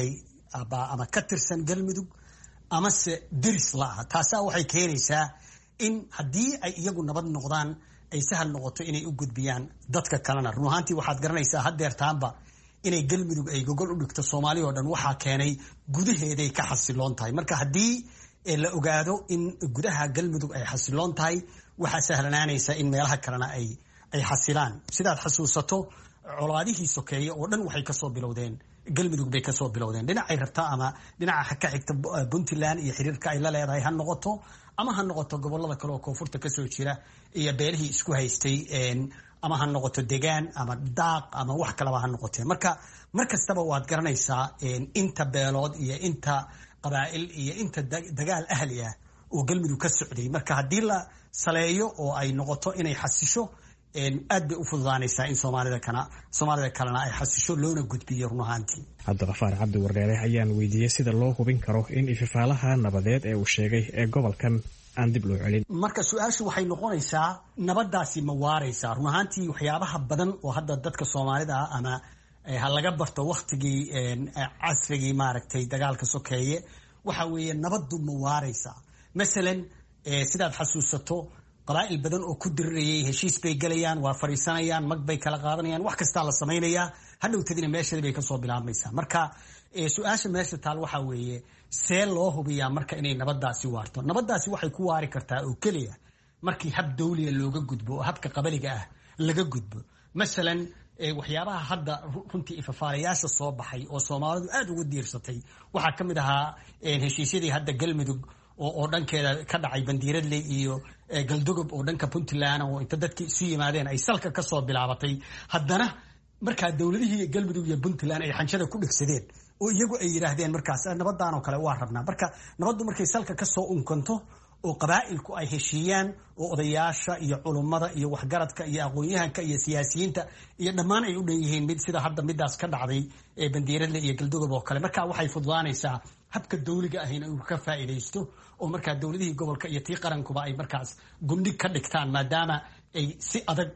ama ka tirsan galmudug amase deris la-ah taasaa waxay keenaysaa in haddii ay iyagu nabad noqdaan ay sahal noqoto inay u gudbiyaan dadka kalena. run ahaantii waxaad garanaysaa haddeertaanba inay galmudug ay gogol u dhigto soomaaliya oo dhan waxaa keenay gudaheeday ka xasiloon tahay. marka haddii la ogaado in gudaha galmudug ay xasiloon tahay waxaa sahlanaanaysa in meelaha kalena ay xasilaan. sidaad xasuusato colaadihii sokeeye oo dhan waxay kasoo bilowdeen galmudug bay kasoo bilowdeen dhinacay rabtaa ama dhinaca ka xigta puntland iyo xiriirka ay la leedahay ha noqoto ama ha noqoto gobolada kale oo koonfurta kasoo jira iyo beelihii isku haystay ama ha noqoto degaan ama daaq ama wax kalaba ha noqotee. marka mar kastaba waad garanaysaa inta beelood iyo inta qabaa'il iyo inta dagaal ahli ah oo galmudug ka socday. marka haddii la saleeyo oo ay noqoto inay xasisho aad bay u fududaanaysaa in soomaalida kalena ay xasisho loona gudbiyo run ahaantii. cabdiqafaar cabdi wardheere ayaan weydiiyey sida loo hubin karo in ififaalaha nabadeed ee uu sheegay ee gobolkan aan dib loo celin. marka su-aashu waxay noqonaysaa nabadaasi ma waaraysaa. run ahaantii waxyaabaha badan oo hadda dadka soomaalida ah ama ha laga barto waktigii casrigii maaragtay dagaalka sokeeye waxa weeye nabaddu ma waaraysaa. masalan sidaad xasuusato qabaa'il badan oo ku dirirayay heshiis bay gelayaan waa fariisanayaan mag bay kala qaadanayaan wax kastaa la samaynayaa hadhowtadina meeshadii bay kasoo bilaabmaysaa. marka su-aasha meesha taal waxaa weeye see loo hubiyaa marka inay nabadaasi waarto. nabadaasi waxay ku waari kartaa oo keliya markii hab dawliya looga gudbo oo habka qabaliga ah laga gudbo. masalan waxyaabaha hadda runtii ifafaalayaasha soo baxay oo soomaalidu aada uga diirsatay waxaa ka mid ahaa heshiisyadii hadda galmudug oo dhankeeda ka dhacay bandiiradley iyo galdogob oo dhanka puntland oo inta dadkii isu yimaadeen ay salka kasoo bilaabatay haddana markaa dowladihii galmudug iyo puntland ay xanjada ku dhegsadeen oo iyagu ay yidhaahdeen markaas nabadaan oo kale waa rabnaa. marka nabaddu markay salka kasoo unkanto oo qabaa'ilku ay heshiiyaan oo odayaasha iyo culummada iyo waxgaradka iyo aqoon-yahanka iyo siyaasiyiinta iyo dhammaan ay u dhan yihiin mid sida hadda midaas ka dhacday bandiiradle iyo galdogob oo kale. marka waxay fududaanaysaa habka dawliga ahayna inuu ka faa'iidaysto oo markaa dowladihii gobolka iyo tii qarankuba ay markaas gundhig ka dhigtaan maadaama ay si adag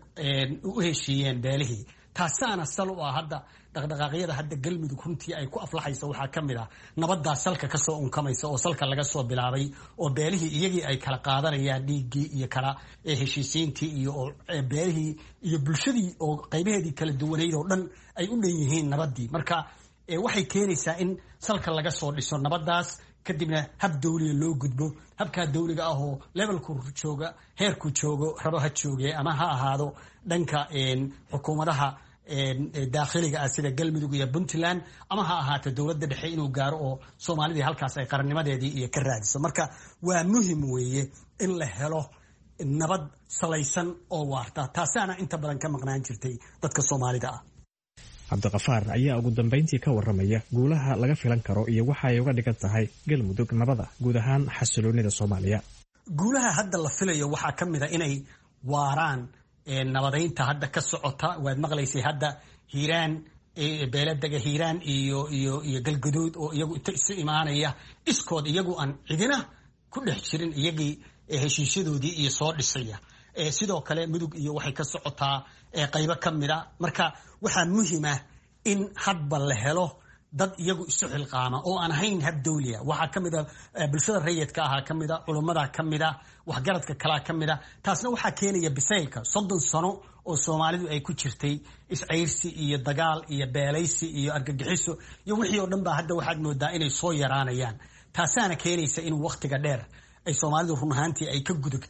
u heshiiyeen beelihii. taasaana sal u ah hadda dhaqdhaqaaqyada hadda galmudug runtii ay ku aflaxaysa waxaa ka mid ah nabadaa salka kasoo unkamaysa oo salka laga soo bilaabay oo beelihii iyagii ay kala qaadanayaan dhiiggii iyo kala heshiisiintii iyo beelihii iyo bulshadii oo qaybaheedii kala duwanayd oo dhan ay u dhan yihiin nabadii. marka waxay keenaysaa in salka laga soo dhiso nabadaas kadibna hab dawliya loo gudbo. habkaa dawliga ah oo levelku jooga heerku joogo rabo ha jooge ama ha ahaado dhanka xukuumadaha daakhiliga ah sida galmudug iyo puntland ama ha ahaato dowladda dhexe inuu gaaro oo soomaalidii halkaas ay qarannimadeedii iyo ka raadiso. marka waa muhim weeye in la helo nabad salaysan oo waarta taasaana inta badan ka maqnaan jirtay dadka soomaalida ah. cabdiqafaar ayaa ugu dambayntii ka warramaya guulaha laga filan karo iyo waxa ay uga dhigan tahay galmudug nabada guud ahaan xasiloonida soomaaliya. guulaha hadda la filayo waxaa ka mid a inay waaraan nabadaynta hadda ka socota. waad maqlaysay hadda hiiraan beeladega hiiraan iyo galgaduud oo iyagu inta isu imaanaya iskood iyagu aan cidina ku dhex jirin iyagii heshiisyadoodii iyo soo dhisaya. sidoo kale mudug iyo waxay ka socotaa qaybo ka mid a. marka waxaa muhiima in hadba la helo dad iyagu isu xilqaama oo aan ahayn hab dawliya. waxaa ka mid a bulshada rayidka ahaa ka mid a culummada ka mid a waxgaradka kalaa ka mid a. taasna waxaa keenaya bisaylka 30 sano oo soomaalidu ay ku jirtay iscayrsi iyo dagaal iyo beelaysi iyo argagixiso iyo wixii oo dhan baa hadda waxaad moodaa inay soo yaraanayaan. taasaana keenaysa inuu wakhtiga dheer ay soomaalidu run ahaantii ay ka gudubto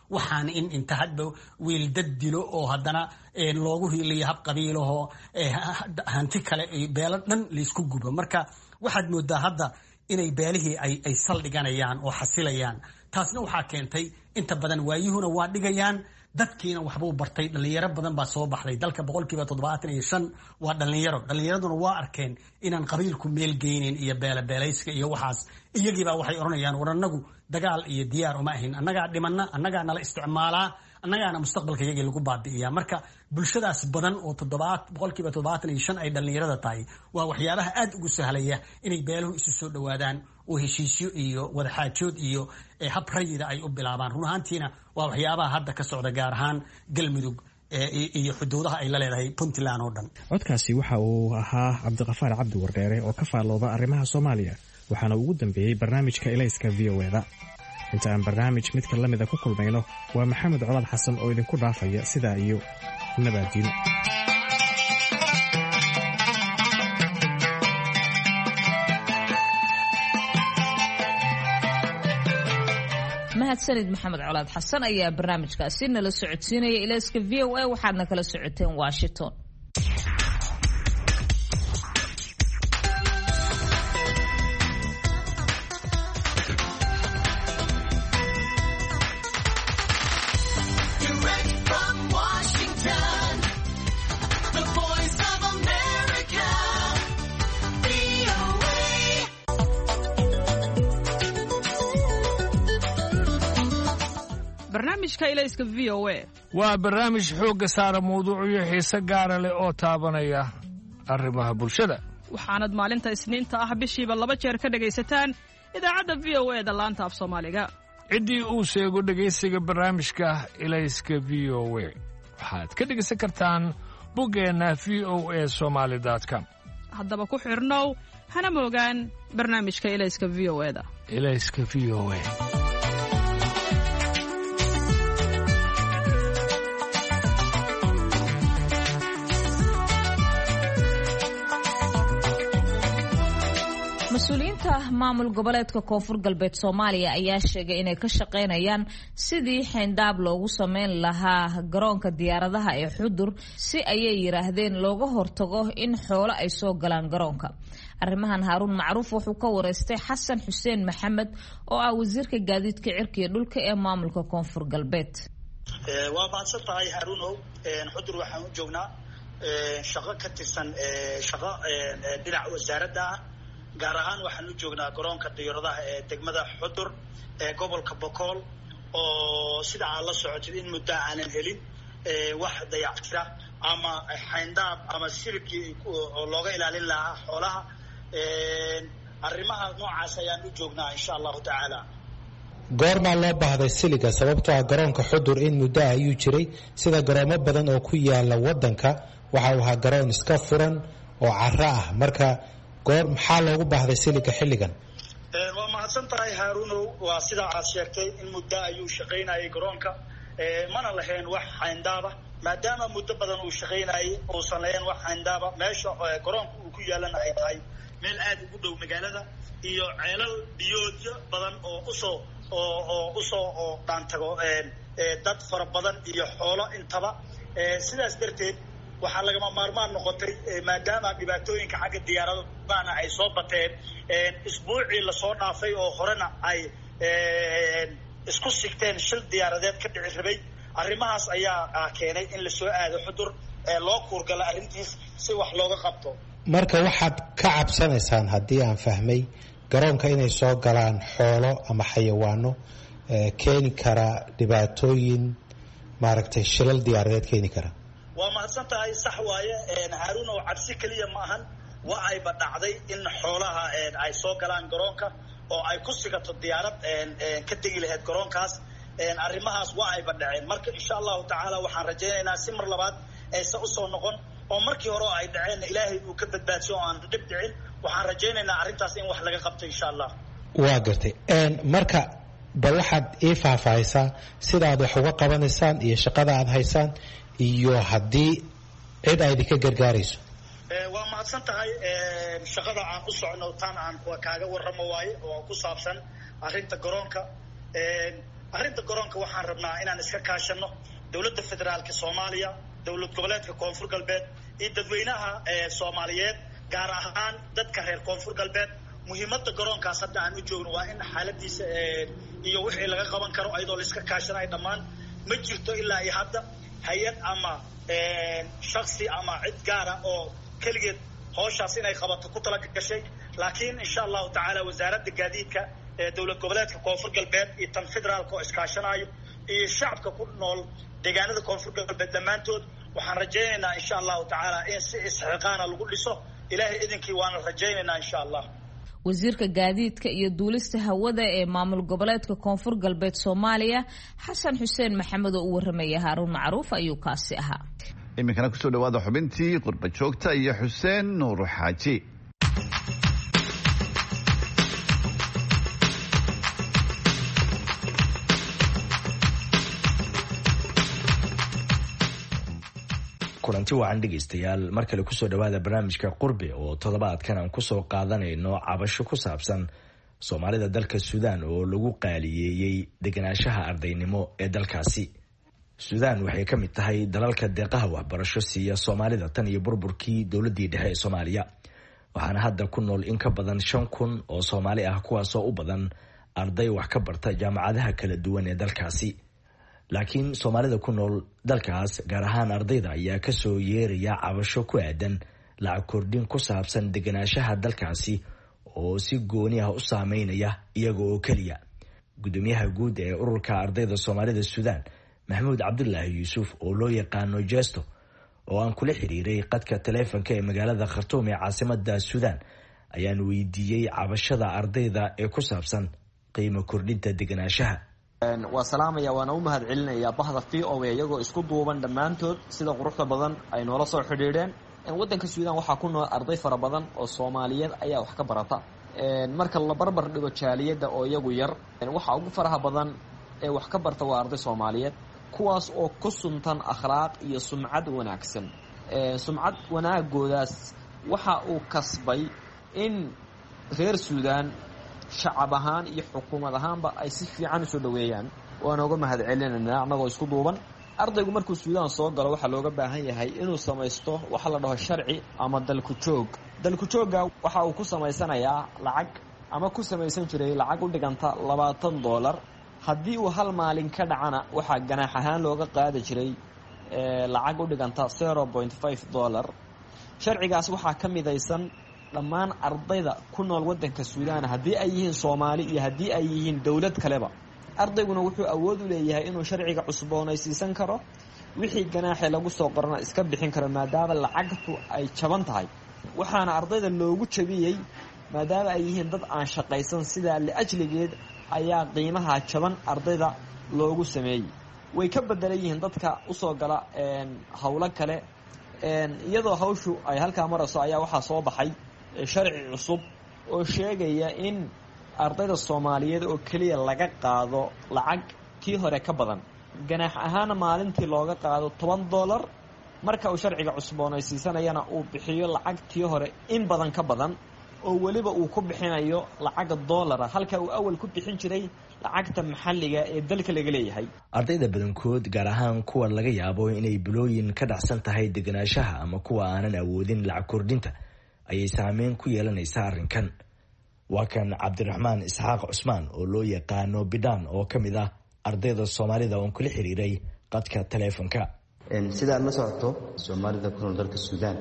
waxaan in inta hadba wiil dad dilo oo haddana loogu hiiliyo hab qabiilahoo hanti kale beelo dhan laysku gubo marka waxaad moodaa hadda inay beelihii ay saldhiganayaan oo xasilayaan taasna waxaa keentay inta badan waayuhuna waa dhigayaan dadkiina waxbuu bartay dhalinyaro badan baa soo baxday dalka 75% waa dhalinyaraduna waa arkeen inaan qabiilku meel geynin iyo beelabeelayska iyo waxaas iyagiibaa waxay oranayaan war anagu dagaal iyo diyaar uma ahin annagaa dhimana annagaa nala isticmaalaa annagaana mustaqbalka iyagii lagu baabi'iyaa marka bulshadaas badan oo 75% ay dhalinyarada tahay waa waxyaabaha aad ugu sahlaya inay beeluhu isu soo dhawaadaan oo heshiisyo iyo wadaxaajood iyo hab rayida ay u bilaabaan run ahaantiina waa waxyaabaha hadda ka socda gaar ahaan galmudug iyo xuduudaha ay la leedahay puntland oo dhan codkaasi waxa uu ahaa cabdiqafaar cabdi wardheere oo ka faallooda arrimaha soomaaliya waxaana ugu dambeeyey barnaamijka ilayska VOA-da inta aan barnaamij midka la mida ku kulmayno waa maxamed colaad xasan oo idinku dhaafaya sidaa iyo nabadgelyo mahadsanid maxamed colaad xasan ayaa barnaamijkaasi nala socodsiinaya ilayska VOA waxaadna kala socoteen Washington. barnaamijka ilayska VOA waa barnaamij xoogga saara mawduucyo xiise gaara leh oo taabanaya arrimaha bulshada waxaanad maalinta isniinta ah bishiiba 2 jeer ka dhagaysataan idaacadda VOA-da laanta af Soomaaliga ciddii uu sheego dhagaysiga barnaamijka ilayska VOA waxaad ka dhagaysan kartaan boggeena voasomali.com haddaba ku xirnow hana moogaan barnaamijka ilayska VOA-da ilayska VOA mas-uuliyiinta maamul goboleedka koonfur galbeed Soomaaliya ayaa sheegay inay ka shaqeynayaan sidii xeyndaab loogu sameyn lahaa garoonka diyaaradaha ee Xudur si ayay yiraahdeen looga hortago in xoolo ay soo galaan garoonka arrimahan Haruun Macruuf wuxuu ka wareystay Xasan Xuseen Maxamed oo ah wasiirka gaadiidka cirka iyo dhulka ee maamulka koonfur galbeed waa baadsan tahay Haruunow Xudur waxaan u joognaa shaqo ka tirsan shaqo dhinaca wasaaradda gaar ahaan waxaan u joognaa garoonka diyaaradaha ee degmada Xudur ee gobolka Bokool oo sida aan la socotay in muddo aanan helin wax dayactira ama xeyndaab ama sirkii oo looga ilaalin lahaa xoolaha arrimaha noocaas ayaan u joognaa insha Allah taala goorma loo baahday siliga sababtoo ah garoonka Xudur in muddo ayuu jiray sida garoomo badan oo ku yaala wadanka waxa uu ahaa garoon iska furan oo carro ah marka goor maxaa loogu baahday siliga xilligan waa mahadsan tahay Haruunow waa sida aad sheegtay in muddo ayuu shaqeynayay garoonka mana lahayn wax xeyndaaba maadaama muddo badan uu shaqeynayay oo san lahayn wax xeyndaaba meesha garoonka uu ku yaalana ay tahay meel aad ugu dhow magaalada iyo ceelal biyoodyo badan oo usoo dhaantago dad fara badan iyo xoolo intaba sidaas darteed waxaa lagama maarmaan noqotay maadaama dhibaatooyinka xagga diyaaradaha ay soo bateen isbuucii lasoo dhaafay oo horena ay isku sigteen shil diyaaradeed ka dhici rabay arrimahaas ayaa keenay in la soo aado Xudur loo kuurgala arrintiis si wax looga qabto marka waxaad ka cabsanaysaan haddii aan fahmay garoonka inay soo galaan xoolo ama xayawaano keeni kara dhibaatooyin maaragtay shilal diyaaradeed keeni kara waa mahadsan tahay sax waaye Haruun oo cabsi kaliya ma ahan waa ay badacday in xoolaha ay soo galaan garoonka oo ay ku sigato diyaarad ka tagi lahayd garoonkaas arrimahaas waa ay badaceen marka insha Allah taala waxaan rajaynaynaa si mar labaad aysan u soo noqon oo markii hore ay dhaceen Ilaahay uu ka badbaadiyo aan dib dhicin waxaan rajaynaynaa arrintaas in wax laga qabto insha Allah waa gartay marka bal waxaad ii faahfaahisaa sida aad wax uga qabanaysaan iyo shaqada aad haysaan iyo haddii cid ay idinka gargaarayso waa mahadsan tahay shaqada aan u socno tan aan kaaga warramo waaye oo ku saabsan arrinta garoonka arrinta garoonka waxaan rabnaa inaan iska kaashano dowladda federaalka Soomaaliya, dowlad goboleedka Koonfur Galbeed iyo dadweynaha Soomaaliyeed gaar ahaan dadka reer Koonfur Galbeed. muhiimadda garoonkaas hadda aan u joogno waa in xaaladiisa iyo wixii laga qaban karo ayadoo la iska kaashanayo dhammaan. ma jirto ilaa iyo hadda hay-ad ama shakhsi ama cid gaara oo keligeed howshaas inay qabato ku tala gashay, laakiin insha allahu tacaala wasaaradda gaadiidka dowlad goboleedka Koonfur Galbeed iyo tan federaalka oo iskaashanayo iyo shacabka ku nool deegaanada Koonfur Galbeed dhammaantood waxaan rajaynaynaa insha allahu tacaala in si isxilqaana lagu dhiso. ilaahay idinkii waana rajaynaynaa insha allah. wasiirka gaadiidka iyo duulista hawada ee maamul goboleedka Koonfur Galbeed Soomaaliya Xasan Xuseen Maxamed oo u waramaya Haaruun Macruuf ayuu kaasi ahaa. iminkana kusoo dhawaada xubintii qurba joogta iyo Xuseen Nuur Xaaji. kulanti wacan dhegaystayaal mar kale kusoo dhawaada barnaamijka qurbe oo toddobaadkan aan kusoo qaadanayno cabasho ku saabsan soomaalida dalka Suudaan oo lagu qaaliyeeyey deganaanshaha ardaynimo ee dalkaasi. Suudaan waxay ka mid tahay dalalka deeqaha waxbarasho siiya soomaalida tan iyo burburkii dowladii dhexe ee Soomaaliya, waxaana hadda ku nool in ka badan 5,000 oo Soomaali ah kuwaasoo u badan arday wax ka barta jaamacadaha kala duwan ee dalkaasi. laakiin Soomaalida ku nool dalkaas gaar ahaan ardayda ayaa ka soo yeeraya cabasho ku aadan lacag kordhin ku saabsan deganaanshaha dalkaasi oo si gooni ah u saameynaya iyaga oo kaliya. gudoomiyaha guud ee ururka ardayda Soomaalida Suudaan Maxamuud Cabdullaahi Yuusuf oo loo yaqaano Jesto oo aan kula xiriiray qadka taleefanka ee magaalada Khartoum ee caasimadda Suudaan ayaan weydiiyey cabashada ardayda ee ku saabsan qiimo kordhinta deganaanshaha. waa salaamaya waana u mahad celinayaa bahda VOA iyagoo isku duuban dhammaantood sida quruxda badan ay noola soo xidhiidheen. waddanka Suudaan waxaa ku nool arday fara badan oo Soomaaliyeed ayaa wax ka barata. marka la barbar dhigo jaaliyadda oo iyagu yar, waxa ugu faraha badan ee wax ka barta waa arday Soomaaliyeed kuwaas oo ku suntan akhlaaq iyo sumcad wanaagsan. sumcad wanaagoodaas waxa uu kasbay in reer Suudaan shacab ahaan iyo xukuumad ahaanba ay si fiican u soo dhaweeyaan. waana uga mahad celinaynaa anagoo isku duuban. ardaygu markuu Suudaan soo galo waxaa looga baahan yahay inuu samaysto waxa la dhaho sharci ama dalku joog. dalku joogga waxa uu ku samaysanayaa lacag ama ku samaysan jiray lacag u dhiganta $20. haddii uu hal maalin ka dhacana waxaa ganaax ahaan looga qaadi jiray lacag u dhiganta $0.5. sharcigaas waxaa ka midaysan dhammaan ardayda ku nool waddanka Suudaan haddii ay yihiin Soomaali iyo haddii ay yihiin dawlad kaleba. ardayguna wuxuu awood u leeyahay inuu sharciga cusboonaysiisan karo, wixii ganaaxee lagu soo qorana iska bixin karo maadaama lacagtu ay jaban tahay. waxaana ardayda loogu jabiyey maadaama ay yihiin dad aan shaqaysan, sidaa liajligeed ayaa qiimaha jaban ardayda loogu sameeyey. way ka bedelan yihiin dadka usoo gala howlo kale. iyadoo hawshu ay halkaa marayso ayaa waxaa soo baxay sharci cusub oo sheegaya in ardayda Soomaaliyeed oo kaliya laga qaado lacag tii hore ka badan. ganaax ahaan maalintii looga qaado $10. marka uu sharciga cusboonaysiisanayana uu bixiyo lacag tii hore in badan ka badan oo waliba uu ku bixinayo lacag $1 halka uu awal ku bixin jiray lacagta maxalliga ee dalka laga leeyahay. ardayda badankood gaar ahaan kuwa laga yaabo inay bilooyin ka dhacsan tahay deganaanshaha ama kuwa aanan awoodin lacag kordhinta ayay saameyn ku yeelanaysaa arrinkan. waa kan Cabdiraxmaan Isxaaq Cusmaan oo loo yaqaano Bidaan oo ka mid ah ardayda Soomaalida oo kula xiriiray qadka taleefanka. sida aad la socoto Soomaalida ku nool dalka Suudaan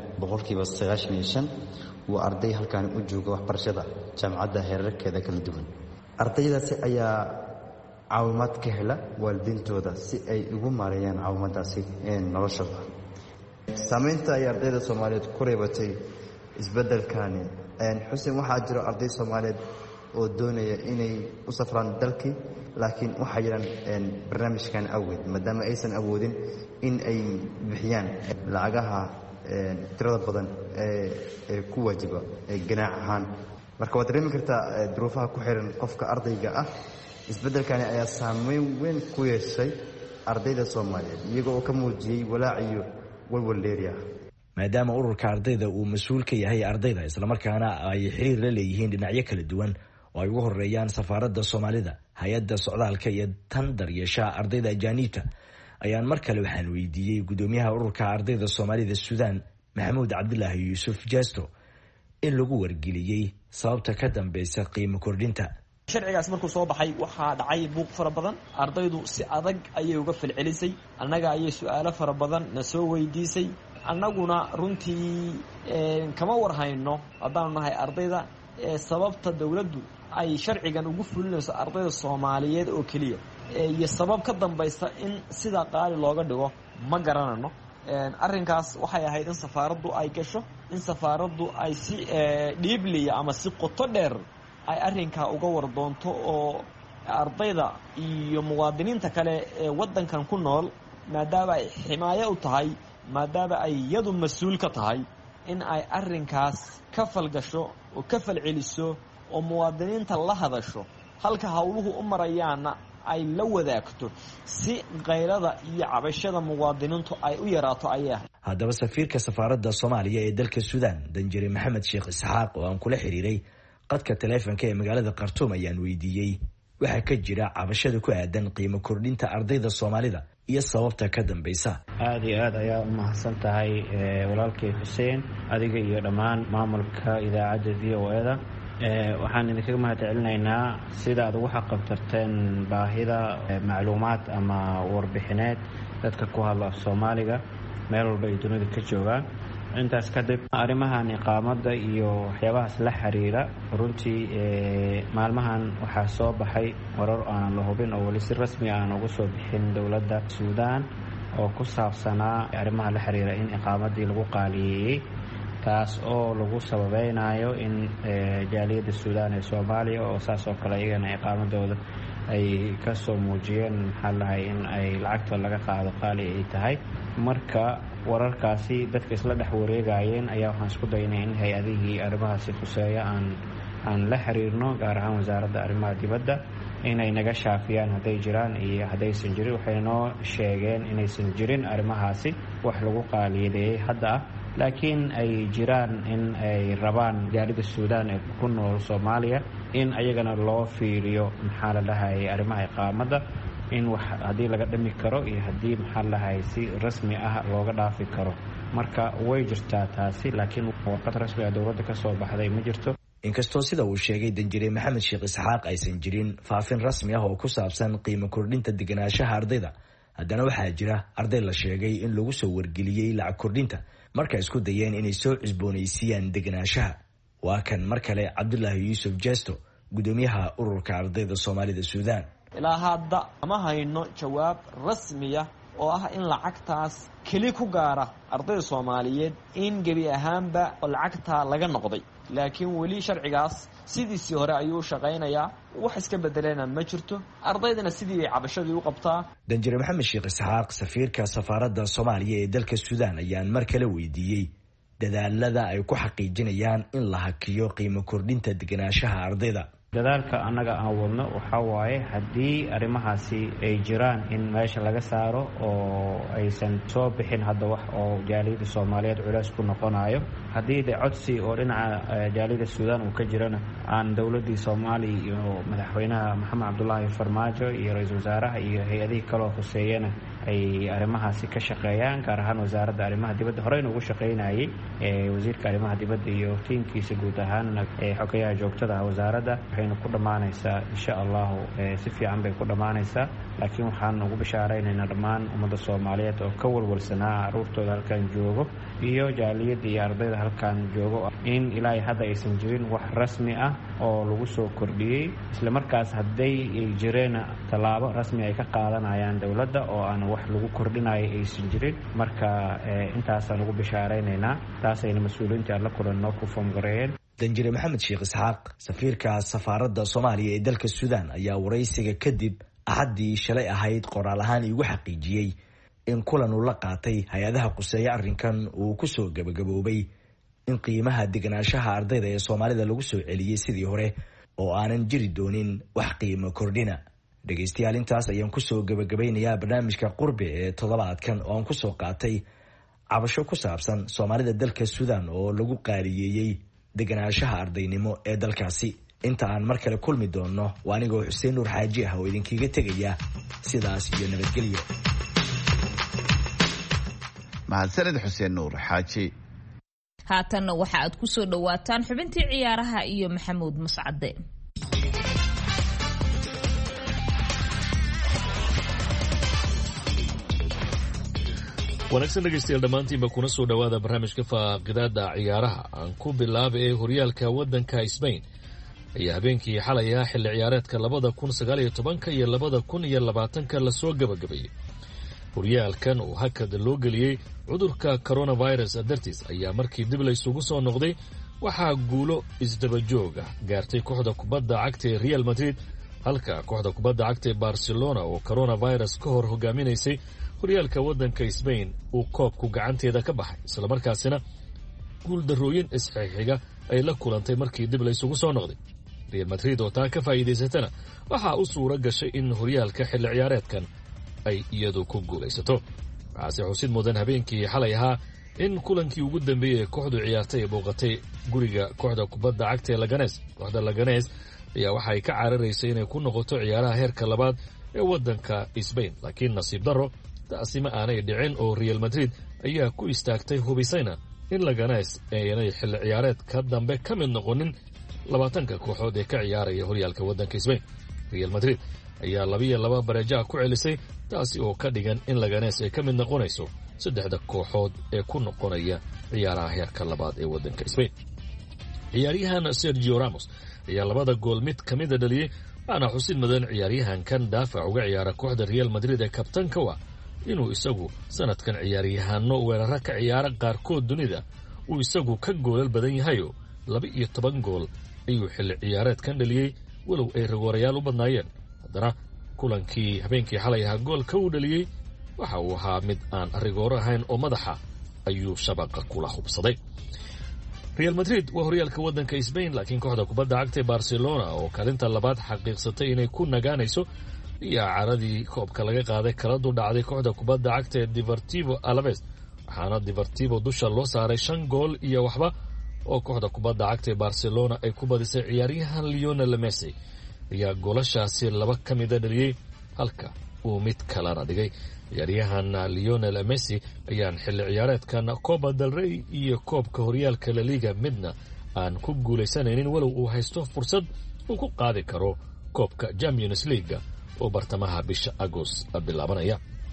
95% waa arday halkaan u jooga waxbarashada jaamacadda heerarkeeda kala duwan. ardaydaasi ayaa caawimaad ka hela waalidiintooda si ay ugu maareeyaan caawimaadaasi noloshooda. saameynta ay ardayda Soomaaliyeed ku reebatay isbeddelkani xuseen waxaa jiro arday Soomaaliyeed oo doonaya inay u safraan dalkii laakiin waxaa jiraan barnaamijkan awood maadaama aysan awoodin in ay bixiyaan lacagaha tirada badan ee ku waajiba ganaax ahaan. marka waad dareemi kartaa duruufaha ku xiran qofka ardayga ah. isbeddelkani ayaa saameyn weyn ku yeeshay ardayda Soomaaliyeed iyaga oo ka muujiyey walaac iyo walwal dheeri ah. maadaama ururka ardayda uu mas'uul ka yahay ardayda islamarkaana ay xiriir la leeyihiin dhinacyo kala duwan oo ay ugu horeeyaan safaaradda soomaalida, hay-adda socdaalka iyo tan daryeeshaha ardayda ajaaniibta, ayaan mar kale waxaan weydiiyey gudoomiyaha ururka ardayda soomaalida Suudaan Maxamuud Cabdilaahi Yuusuf Jesto in lagu wargeliyey sababta ka dambeysa qiimo kordhinta. sharcigaas markuu soo baxay waxaa dhacay buuq fara badan, ardaydu si adag ayay uga falcelisay, annaga ayay su-aalo fara badan na soo weydiisay, annaguna runtii kama warhayno haddaanu nahay ardayda sababta dowladdu ay sharcigan ugu fulinayso ardayda Soomaaliyeed oo keliya iyo sabab ka dambaysa in sida qaali looga dhigo ma garanano. arrinkaas waxay ahayd in safaaraddu ay gasho, in safaaraddu ay si dhiibliya ama si qoto dheer ay arrinkaa uga wardoonto oo ardayda iyo muwaadiniinta kale ee waddankan ku nool maadaama ay ximaayo u tahay, maadaama ay iyadu mas-uul ka tahay, in ay arrinkaas ka falgasho oo ka falceliso oo muwaadiniinta la hadasho, halka hawluhu u marayaana ay la wadaagto si qaylada iyo cabashada muwaadiniintu ay u yaraato ayaa. Haddaba safiirka safaaradda Soomaaliya ee dalka Suudaan Danjire Maxamed Sheekh Isxaaq oo aan kula xiriiray qadka taleefanka ee magaalada Khartoum ayaan weydiiyey waxa ka jira cabashada ku aadan qiimo kordhinta ardayda Soomaalida iyo sababta ka dambeysa. aad iyo aad ayaa u mahadsan tahay walaalkay Xuseen, adiga iyo dhammaan maamulka idaacadda VOA-da. waxaan idinkaga mahadcelinaynaa sida aad ugu xaqabtarteen baahida macluumaad ama warbixineed dadka ku hadla Soomaaliga meel walba ay dunida ka joogaan. intaas kadib arrimahan iqaamada iyo waxyaabahaas la xiriira runtii maalmahan waxaa soo baxay warar aan la hubin oo wali si rasmi aan ugu soo bixin dowladda Suudaan oo ku saabsanaa arrimaha la xiriira in iqaamadii lagu qaaliyeeyey, taas oo lagu sababeynayo in jaaliyadda Suudaan ee Soomaaliya oo saas oo kale iyagana iqaamadooda ay ka soo muujiyeen in ay lacagta laga qaado qaali ay tahay. marka wararkaasi dadka isla dhex wareegayeen ayaa waxaan isku daynay in hay-adihii arrimahaasi khuseeya aan la xiriirno, gaar ahaan wasaaradda arrimaha dibadda, inay naga shaafiyaan hadday jiraan iyo haddaysan jirin. waxay noo sheegeen inaysan jirin arrimahaasi wax lagu qaaliyadeeyey hadda ah, laakiin ay jiraan in ay rabaan jaaliyadda Suudaan ee ku nool Soomaaliya in ayagana loo fiiriyo arrimaha iqaamada, in wax haddii laga dhimi karo iyo haddii si rasmi ah looga dhaafi karo. marka way jirtaa taasi, laakiin warqad rasmi ah dowladda ka soo baxday ma jirto. inkastoo sida uu sheegay Danjire Maxamed Sheekh Isxaaq aysan jirin faafin rasmi ah oo ku saabsan qiimo kordhinta deganaanshaha ardayda, haddana waxaa jira arday la sheegay in lagu soo wargeliyey lacag kordhinta marka isku dayeen inay soo cusboonaysiiyaan deganaanshaha. waa kan mar kale Cabdilaahi Yuusuf Jesto, gudoomiyaha ururka ardayda Soomaalida Suudaan. ilaa hadda ma hayno jawaab rasmiya oo ah in lacagtaas keli ku gaara ardayda Soomaaliyeed in gebi ahaanba lacagta laga noqday, laakiin weli sharcigaas sidiisii hore ayuu shaqaynayaa, wax iska bedelena ma jirto, ardaydana sidii ay cabashadii u qabtaa. Danjire Maxamed Sheekh Isxaaq, safiirka safaaradda Soomaaliya ee dalka Suudaan, ayaan mar kale weydiiyey dadaalada ay ku xaqiijinayaan in la hakiyo qiimo kordhinta deganaanshaha ardayda. dadaalka annaga aan wadno waxaa waaye haddii arrimahaasi ay jiraan in meesha laga saaro oo aysan soo bixin hadda wax oo jaaliyadda Soomaaliyeed culays ku noqonayo. haddii de codsi oo dhinaca jaaliyadda Suudaan uu ka jirana aan dowladdii Soomaaliya iyo madaxweynaha Maxamed Cabdullaahi Farmaajo iyo ra-iisul wasaaraha iyo hay-adihii kaloo khuseeyana ay arrimahaasi ka shaqeeyaan, gaar ahaan wasaaradda arrimaha dibadda horeyna ugu shaqeynayay wasiirka arrimaha dibadda iyo tiimkiisa guud ahaan xogayaha joogtada ah wasaaradda. waxayna ku dhammaanaysaa insha allahu si fiican bay ku dhammaanaysaa, laakiin waxaan ugu bishaaraynaynaa dhammaan ummadda Soomaaliyeed oo ka walwalsanaa caruurtooda halkan joogo iyo jaaliyadda iyo ardayda halkan joogo in ilaahay hadda aysan jirin wax rasmi ah oo lagu soo kordhiyey, isla markaas hadday ay jireen tallaabo rasmi ay ka qaadanayaan dowladda oo aan wax lagu kordhinayo aysan jirin. marka intaasaan ugu bishaaraynaynaa, taasayna mas-uuliyiinta aan la kulanno ku foomgareeyeen. Danjire Maxamed Sheekh Isxaaq, safiirka safaaradda Soomaaliya ee dalka Suudaan, ayaa waraysiga kadib axaddii shalay ahayd qoraal ahaan igu xaqiijiyey in kulan uu la qaatay hay-adaha quseeya arrinkan uu ku soo gabagaboobay in qiimaha deganaanshaha ardayda ee Soomaalida lagu soo celiyey sidii hore oo aanan jiri doonin wax qiimo kordhina. dhegaystayaal, intaas ayaan kusoo gabagabaynayaa barnaamijka Qurbe ee toddobaadkan oo aan kusoo qaatay cabasho ku saabsan Soomaalida dalka Suudaan oo lagu qaaliyeeyey deganaanshaha ardaynimo ee dalkaasi. inta aan mar kale kulmi doonno waa anigoo xuseen nuur xaaji ah oo idinkiiga tegaya sidaas iyo nabadgelyo. mahadsanid xuseen nuur xaaji. haatanna waxa aad ku soo dhawaataan xubintii ciyaaraha iyo maxamuud mascade. wanaagsan dhegaystayaal dhammaantiinba kuna soo dhowaada barnaamijka faaqidaada ciyaaraha. aan ku bilaaba ee horyaalka waddanka Spain ayaa habeenkii xalay ah xilli ciyaareedka 2019 iyo 2020 lasoo gabagabeeyey. horyaalkan oo hakad loo geliyey cudurka coronavirus dartiis ayaa markii dib la isugu soo noqday waxaa guulo isdaba joog ah gaartay kooxda kubadda cagta ee Real Madrid, halka kooxda kubadda cagta ee Barcelona oo coronavirus ka hor hogaaminaysay horyaalka waddanka Spain uu koobku gacanteeda ka baxay, isla markaasina guul darooyin isxiixiga ay la kulantay markii dib la isugu soo noqday. Real Madrid oo taa ka faa'iidaysatana waxaa u suura gashay in horyaalka xilli ciyaareedkan ay iyadu ku guulaysato. waxaase xusid mudan habeenkii xalay ahaa in kulankii ugu dambeeyey ee kooxdu ciyaartay ay booqatay guriga kooxda kubadda cagta ee Leganes. kooxda Leganes ayaa waxay ka cararaysay inay ku noqoto ciyaaraha heerka labaad ee waddanka Spain, laakiin nasiib darro taasi ma aanay dhicin oo Real Madrid ayaa ku istaagtay hubisayna in Leganes aanay xilli ciyaareedka dambe ka mid noqonin 20 kooxood ee ka ciyaaraya horyaalka waddanka Spain. Real Madrid ayaa 2-2 bareejo ku celisay, taasi oo ka dhigan in Leganes ay ka mid noqonayso 3 kooxood ee ku noqonaya ciyaaraha heerka labaad ee waddanka Spain. ciyaaryahan Sergio Ramos ayaa 2 gool mid ka mid dhaliyay, waxaana xusid mudan ciyaaryahankan daafac uga ciyaara kooxda Real Madrid ee kabtanka waa inuu isagu sanadkan ciyaaryahanno weeraro ka ciyaara qaarkood dunida uu isagu ka goolal badan yahay. 12 gool ayuu xilli ciyaareedkan dhaliyey, walow ay rigoorayaal u badnaayeen. haddana kulankii habeenkii xalay ahaa goolka uu dhaliyey waxa uu ahaa mid aan rigooro ahayn oo madaxa ayuu shabaqa kula hubsaday. Real Madrid waa horyaalka waddanka Spain, laakiin kooxda kubadda cagta Barcelona oo kaalinta labaad xaqiiqsatay inay ku nagaanayso iyo caradii koobka laga qaaday kala dhacday kooxda kubadda cagta ee Deportivo Alaves, waxaana Deportivo dusha loo saaray 5 gool iyo waxba oo kooxda kubadda cagta ee Barcelona ay ku badisay. ciyaaryahan Lionel Messi ayaa goolashaasi 2 ka mid dhaliyay, halka uu mid kalena dhigay. ciyaaryahan Lionel Messi ayaan xilli ciyaareedkan Copa del Rey iyo koobka horyaalka La Liga midna aan ku guulaysanaynin, walow uu haysto fursad uu ku qaadi karo koobka Champions League oo bartamaha bisha Agost bilaabanaya.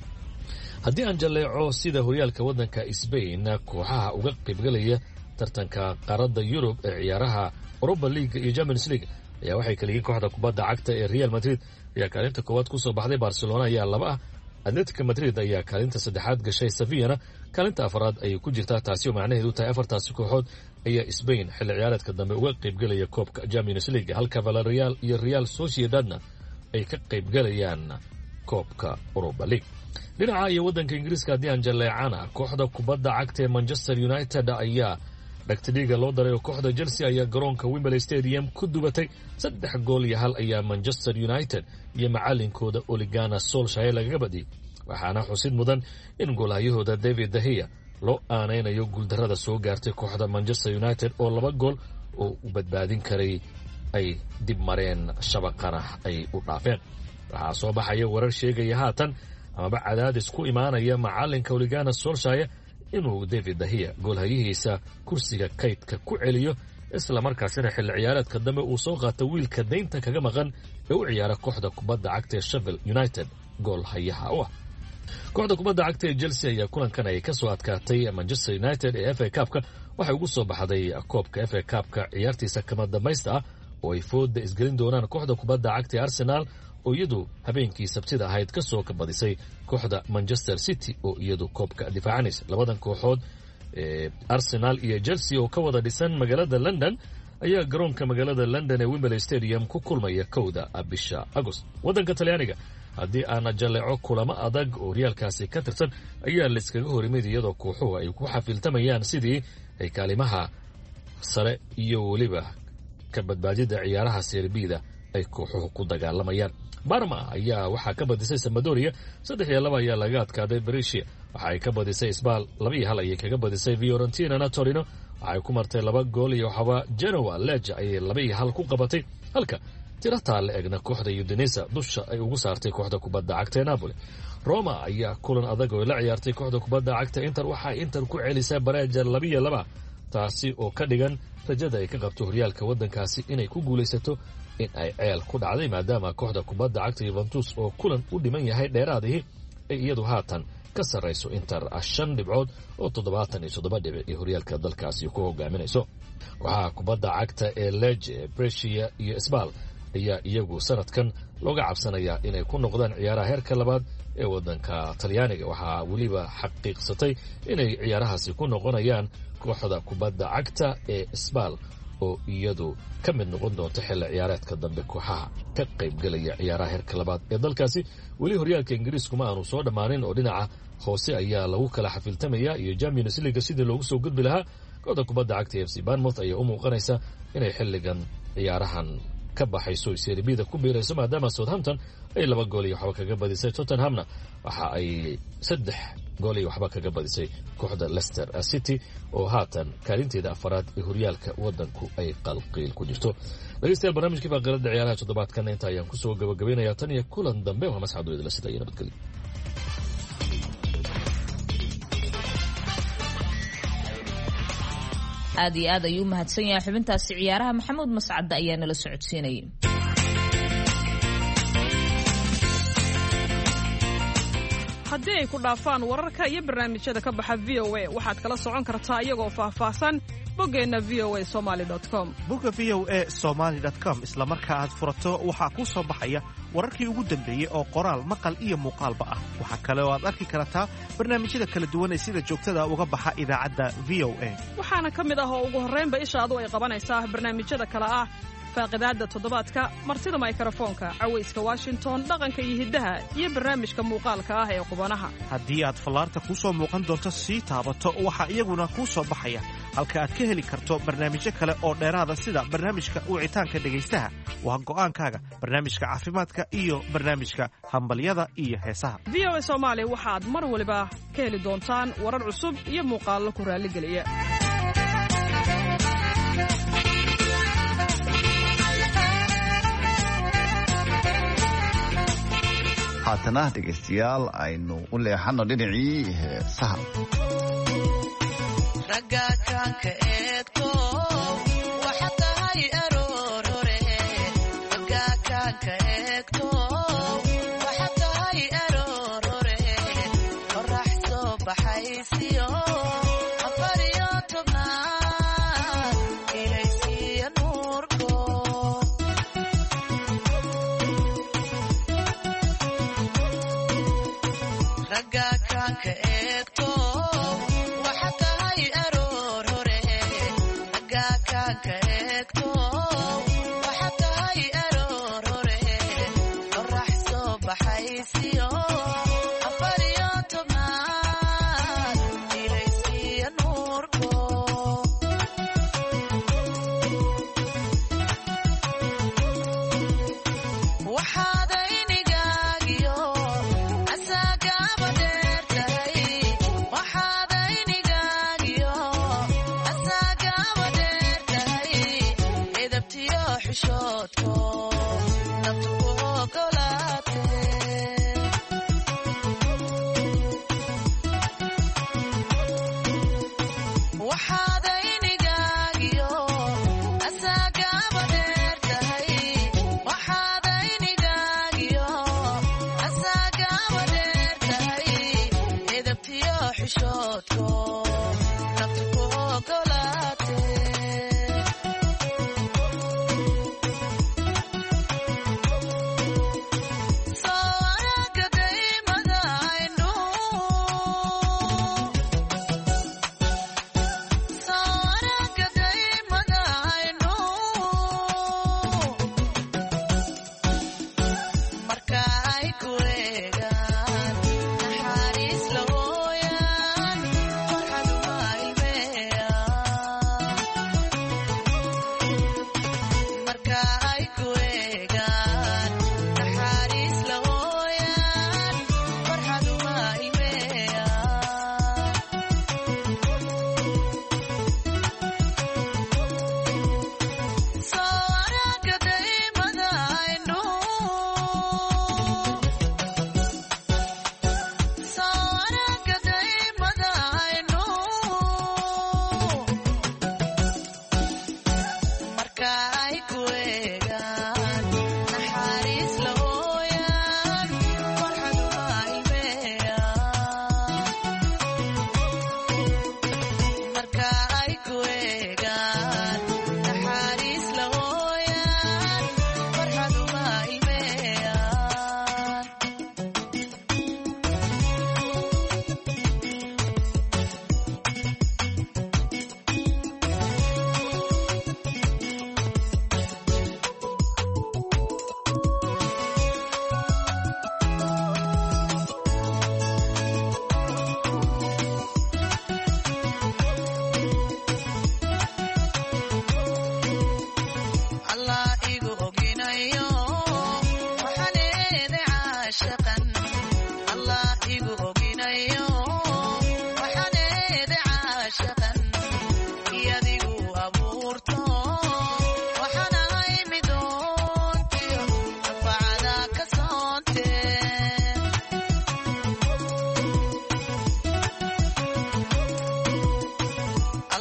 haddii aan jaleeco sida horyaalka waddanka Spain kooxaha uga qaybgalaya tartanka qaaradda Yurub ee ciyaaraha Europa League iyo Champions League ayaa waxay kala yihiin kooxda kubadda cagta ee Real Madrid ayaa kaalinta koowaad ku soo baxday, Barcelona ayaa 2 ah, Atletico Madrid ayaa kaalinta 3aad gashay, Sevilla kaalinta 4aad ayay ku jirtaa. taasi oo macnaheedu tahay 4taasi kooxood ayaa Spain xilli ciyaareedka dambe uga qaybgalaya koobka Champions League, halka Villarreal iyo Real Sociedadna ay ka qaybgalayaan koobka Europa League. dhinaca iyo waddanka Ingiriiska haddii aan jaleecana kooxda kubadda cagta ee Manchester United ayaa dhagtidhiiga loo daray oo kooxda Chelsea ayaa garoonka Wembley Stadium ku dubatay 3 gool iyo 1 ayaa Manchester United iyo macallinkooda Ole Gunnar Solskjaer lagaga badiyay. waxaana xusid mudan in goolhayahooda David De Gea loo aanaynayo guuldarrada soo gaartay kooxda Manchester United oo 2 gool oo u badbaadin karay ay dib mareen shabaqana ay u dhaafeen. waxaa soo baxaya warar sheegaya haatan amaba cadaadis ku imaanaya macallinka Ole Gunnar Solskjaer inuu David De Gea goolhayihiisa kursiga kaydka ku celiyo, isla markaasina xilli ciyaareedka dambe uu soo qaato wiilka deynta kaga maqan ee u ciyaara kooxda kubadda cagta ee Sheffield United goolhayaha u ah. kooxda kubadda cagta ee Chelsea ayaa kulankan ay ka soo adkaatay Manchester United ee FA Cup-ka waxay ugu soo baxday koobka FA Cup-ka ciyaartiisa kama dambaysta ah oo ay fooda isgelin doonaan kooxda kubadda cagta ee Arsenal oo iyadu habeenkii Sabtida ahayd ka soo kabadisay kooxda Manchester City oo iyadu koobka difaacanaysa. 2 kooxood Arsenal iyo Chelsea oo ka wada dhisan magaalada London ayaa garoonka magaalada London ee Wembley Stadium ku kulmaya 1 bisha Agost. waddanka Talyaaniga haddii aan jaleeco kulamo adag oo horyaalkaasi ka tirsan ayaa la iskaga horimid iyadoo kooxuhu ay ku xafiltamayaan sidii ay kaalimaha sare iyo weliba ka badbaadida ciyaaraha Serie B ay kooxuhu ku dagaalamayaan. Parma ayaa waxaa ka badisay Sampdoria 3-2 ayaa laga adkaaday Brescia. Waxa ay ka badisay Spal 2-1 ayay kaga badisay Fiorentina. Torino waxay ku martay 2-1 Genoa. Lecce ayay 2-1 ku qabatay, halka tirata la egna kooxda Udinese dusha ay ugu saartay kooxda kubadda cagta Napoli. Roma ayaa kulan adag oo la ciyaartay kooxda kubadda cagta Inter. Waxa Inter ku celisay Bareja 2-2, taasi oo ka dhigan rajada ay ka qabto horyaalka waddankaasi inay ku guulaysato in ay ceel ku dhacday, maadaama kooxda kubadda cagta Juventus oo kulan u dhiman yahay dheeraadihii ay iyadu haatan ka sarrayso Inter 5 dhibcood oo 77 dhibic ee horyaalka dalkaasi ku hogaaminayso. Waxaa kubadda cagta ee Lecce, Brescia iyo Spal ayaa iyagu sanadkan looga cabsanayaa inay ku noqdaan ciyaaraha heerka labaad ee waddanka Talyaaniga. waxaa weliba xaqiiqsatay inay ciyaarahaasi ku noqonayaan kooxda kubadda cagta ee Spal oo iyadu ka mid noqon doonta xilli ciyaareedka dambe kooxaha ka qaybgalaya ciyaaraha heerka labaad ee dalkaasi. weli horyaalka Ingiriisku ma aanu soo dhammaanin oo dhinaca hoose ayaa lagu kala xafiltamaya iyo Champions League sidii loogu soo gudbi lahaa. kooxda kubadda cagta FC Bournemouth ayaa u muuqanaysa inay xilligan ciyaarahan ka baxayso Serie B-da ku biirayso, maadaama Southampton ay 2-1 kaga badisay. Tottenhamna waxa ay 3-1 kaga badisay kooxda Leicester City oo haatan kaalinteeda afaraad ee horyaalka waddanku ay qalqiil ku jirto. dhegeystayaal, barnaamijkii faaqiidada ciyaaraha toddobaadkan inta ayaan kusoo gabagabeynayaa. tan iyo kulan dambe waa Mascad Weliid la sida iyo nabadgelyo. aad iyo aad ayuu mahadsan yahay xubintaasi ciyaaraha. Maxamuud Mascad ayaa nala socodsiinayay. haddii ay ku dhaafaan wararka iyo barnaamijyada ka baxa VOA waxaad kala socon kartaa iyagoo faahfaahsan boggeenna voasomali.com. bogga voasomali.com isla marka aad furato waxaa kuu soo baxaya wararkii ugu dambeeyey oo qoraal, maqal iyo muuqaalba ah. waxaa kale oo aad arki kartaa barnaamijyada kala duwan ee sida joogtada uga baxa idaacadda VOA. waxaana ka mid ah oo ugu horraynba ishaadu ay qabanaysaa barnaamijyada kale ah faaqidaadda toddobaadka, martida mikrofoonka, cawayska Washington, dhaqanka iyo hiddaha, iyo barnaamijka muuqaalka ah ee qubanaha. haddii aad fallaarta kuu soo muuqan doonto sii taabato waxaa iyaguna kuu soo baxaya halka aad ka heli karto barnaamijyo kale oo dheeraada sida barnaamijka wicitaanka dhegaystaha. waa go'aankaaga barnaamijka caafimaadka iyo barnaamijka hambalyada iyo heesaha. VOA Soomaali waxaad mar waliba ka heli doontaan warar cusub iyo muuqaallo ku raalligeliya. haatana dhegaystayaal aynu u leexano dhinacii heesaha.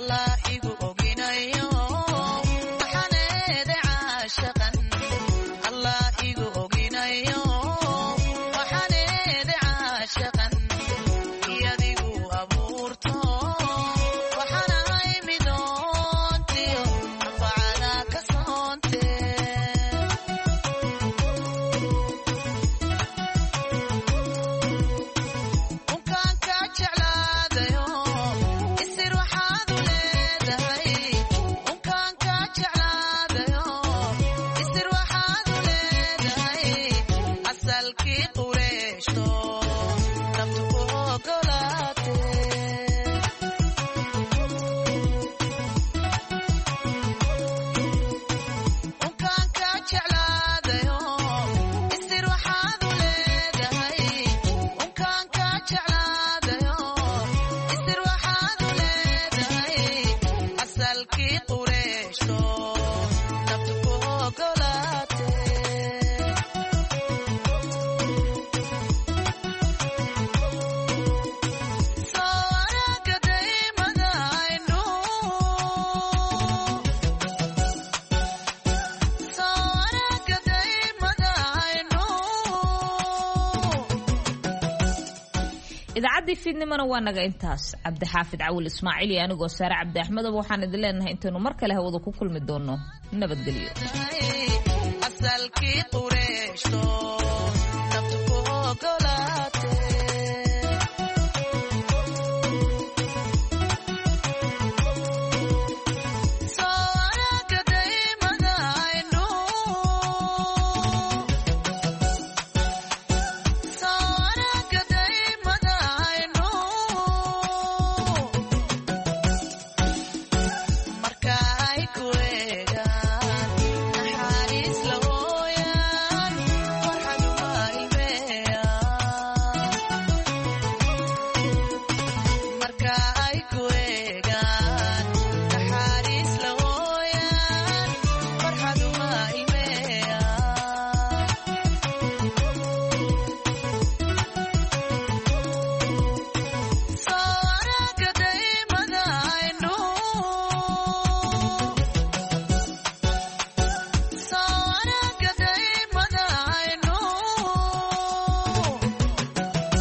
idaacadii fiidnimana waa naga intaas cabdixaafid cawil ismaaciil iyo anigoo saare cabdi axmed waxaan idin leenahay intaynu mar kale hawada ku kulmi doono nabadgelyo asalkii qureeshto nabtu ku ogolaate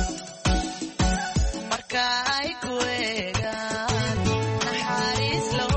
naxariis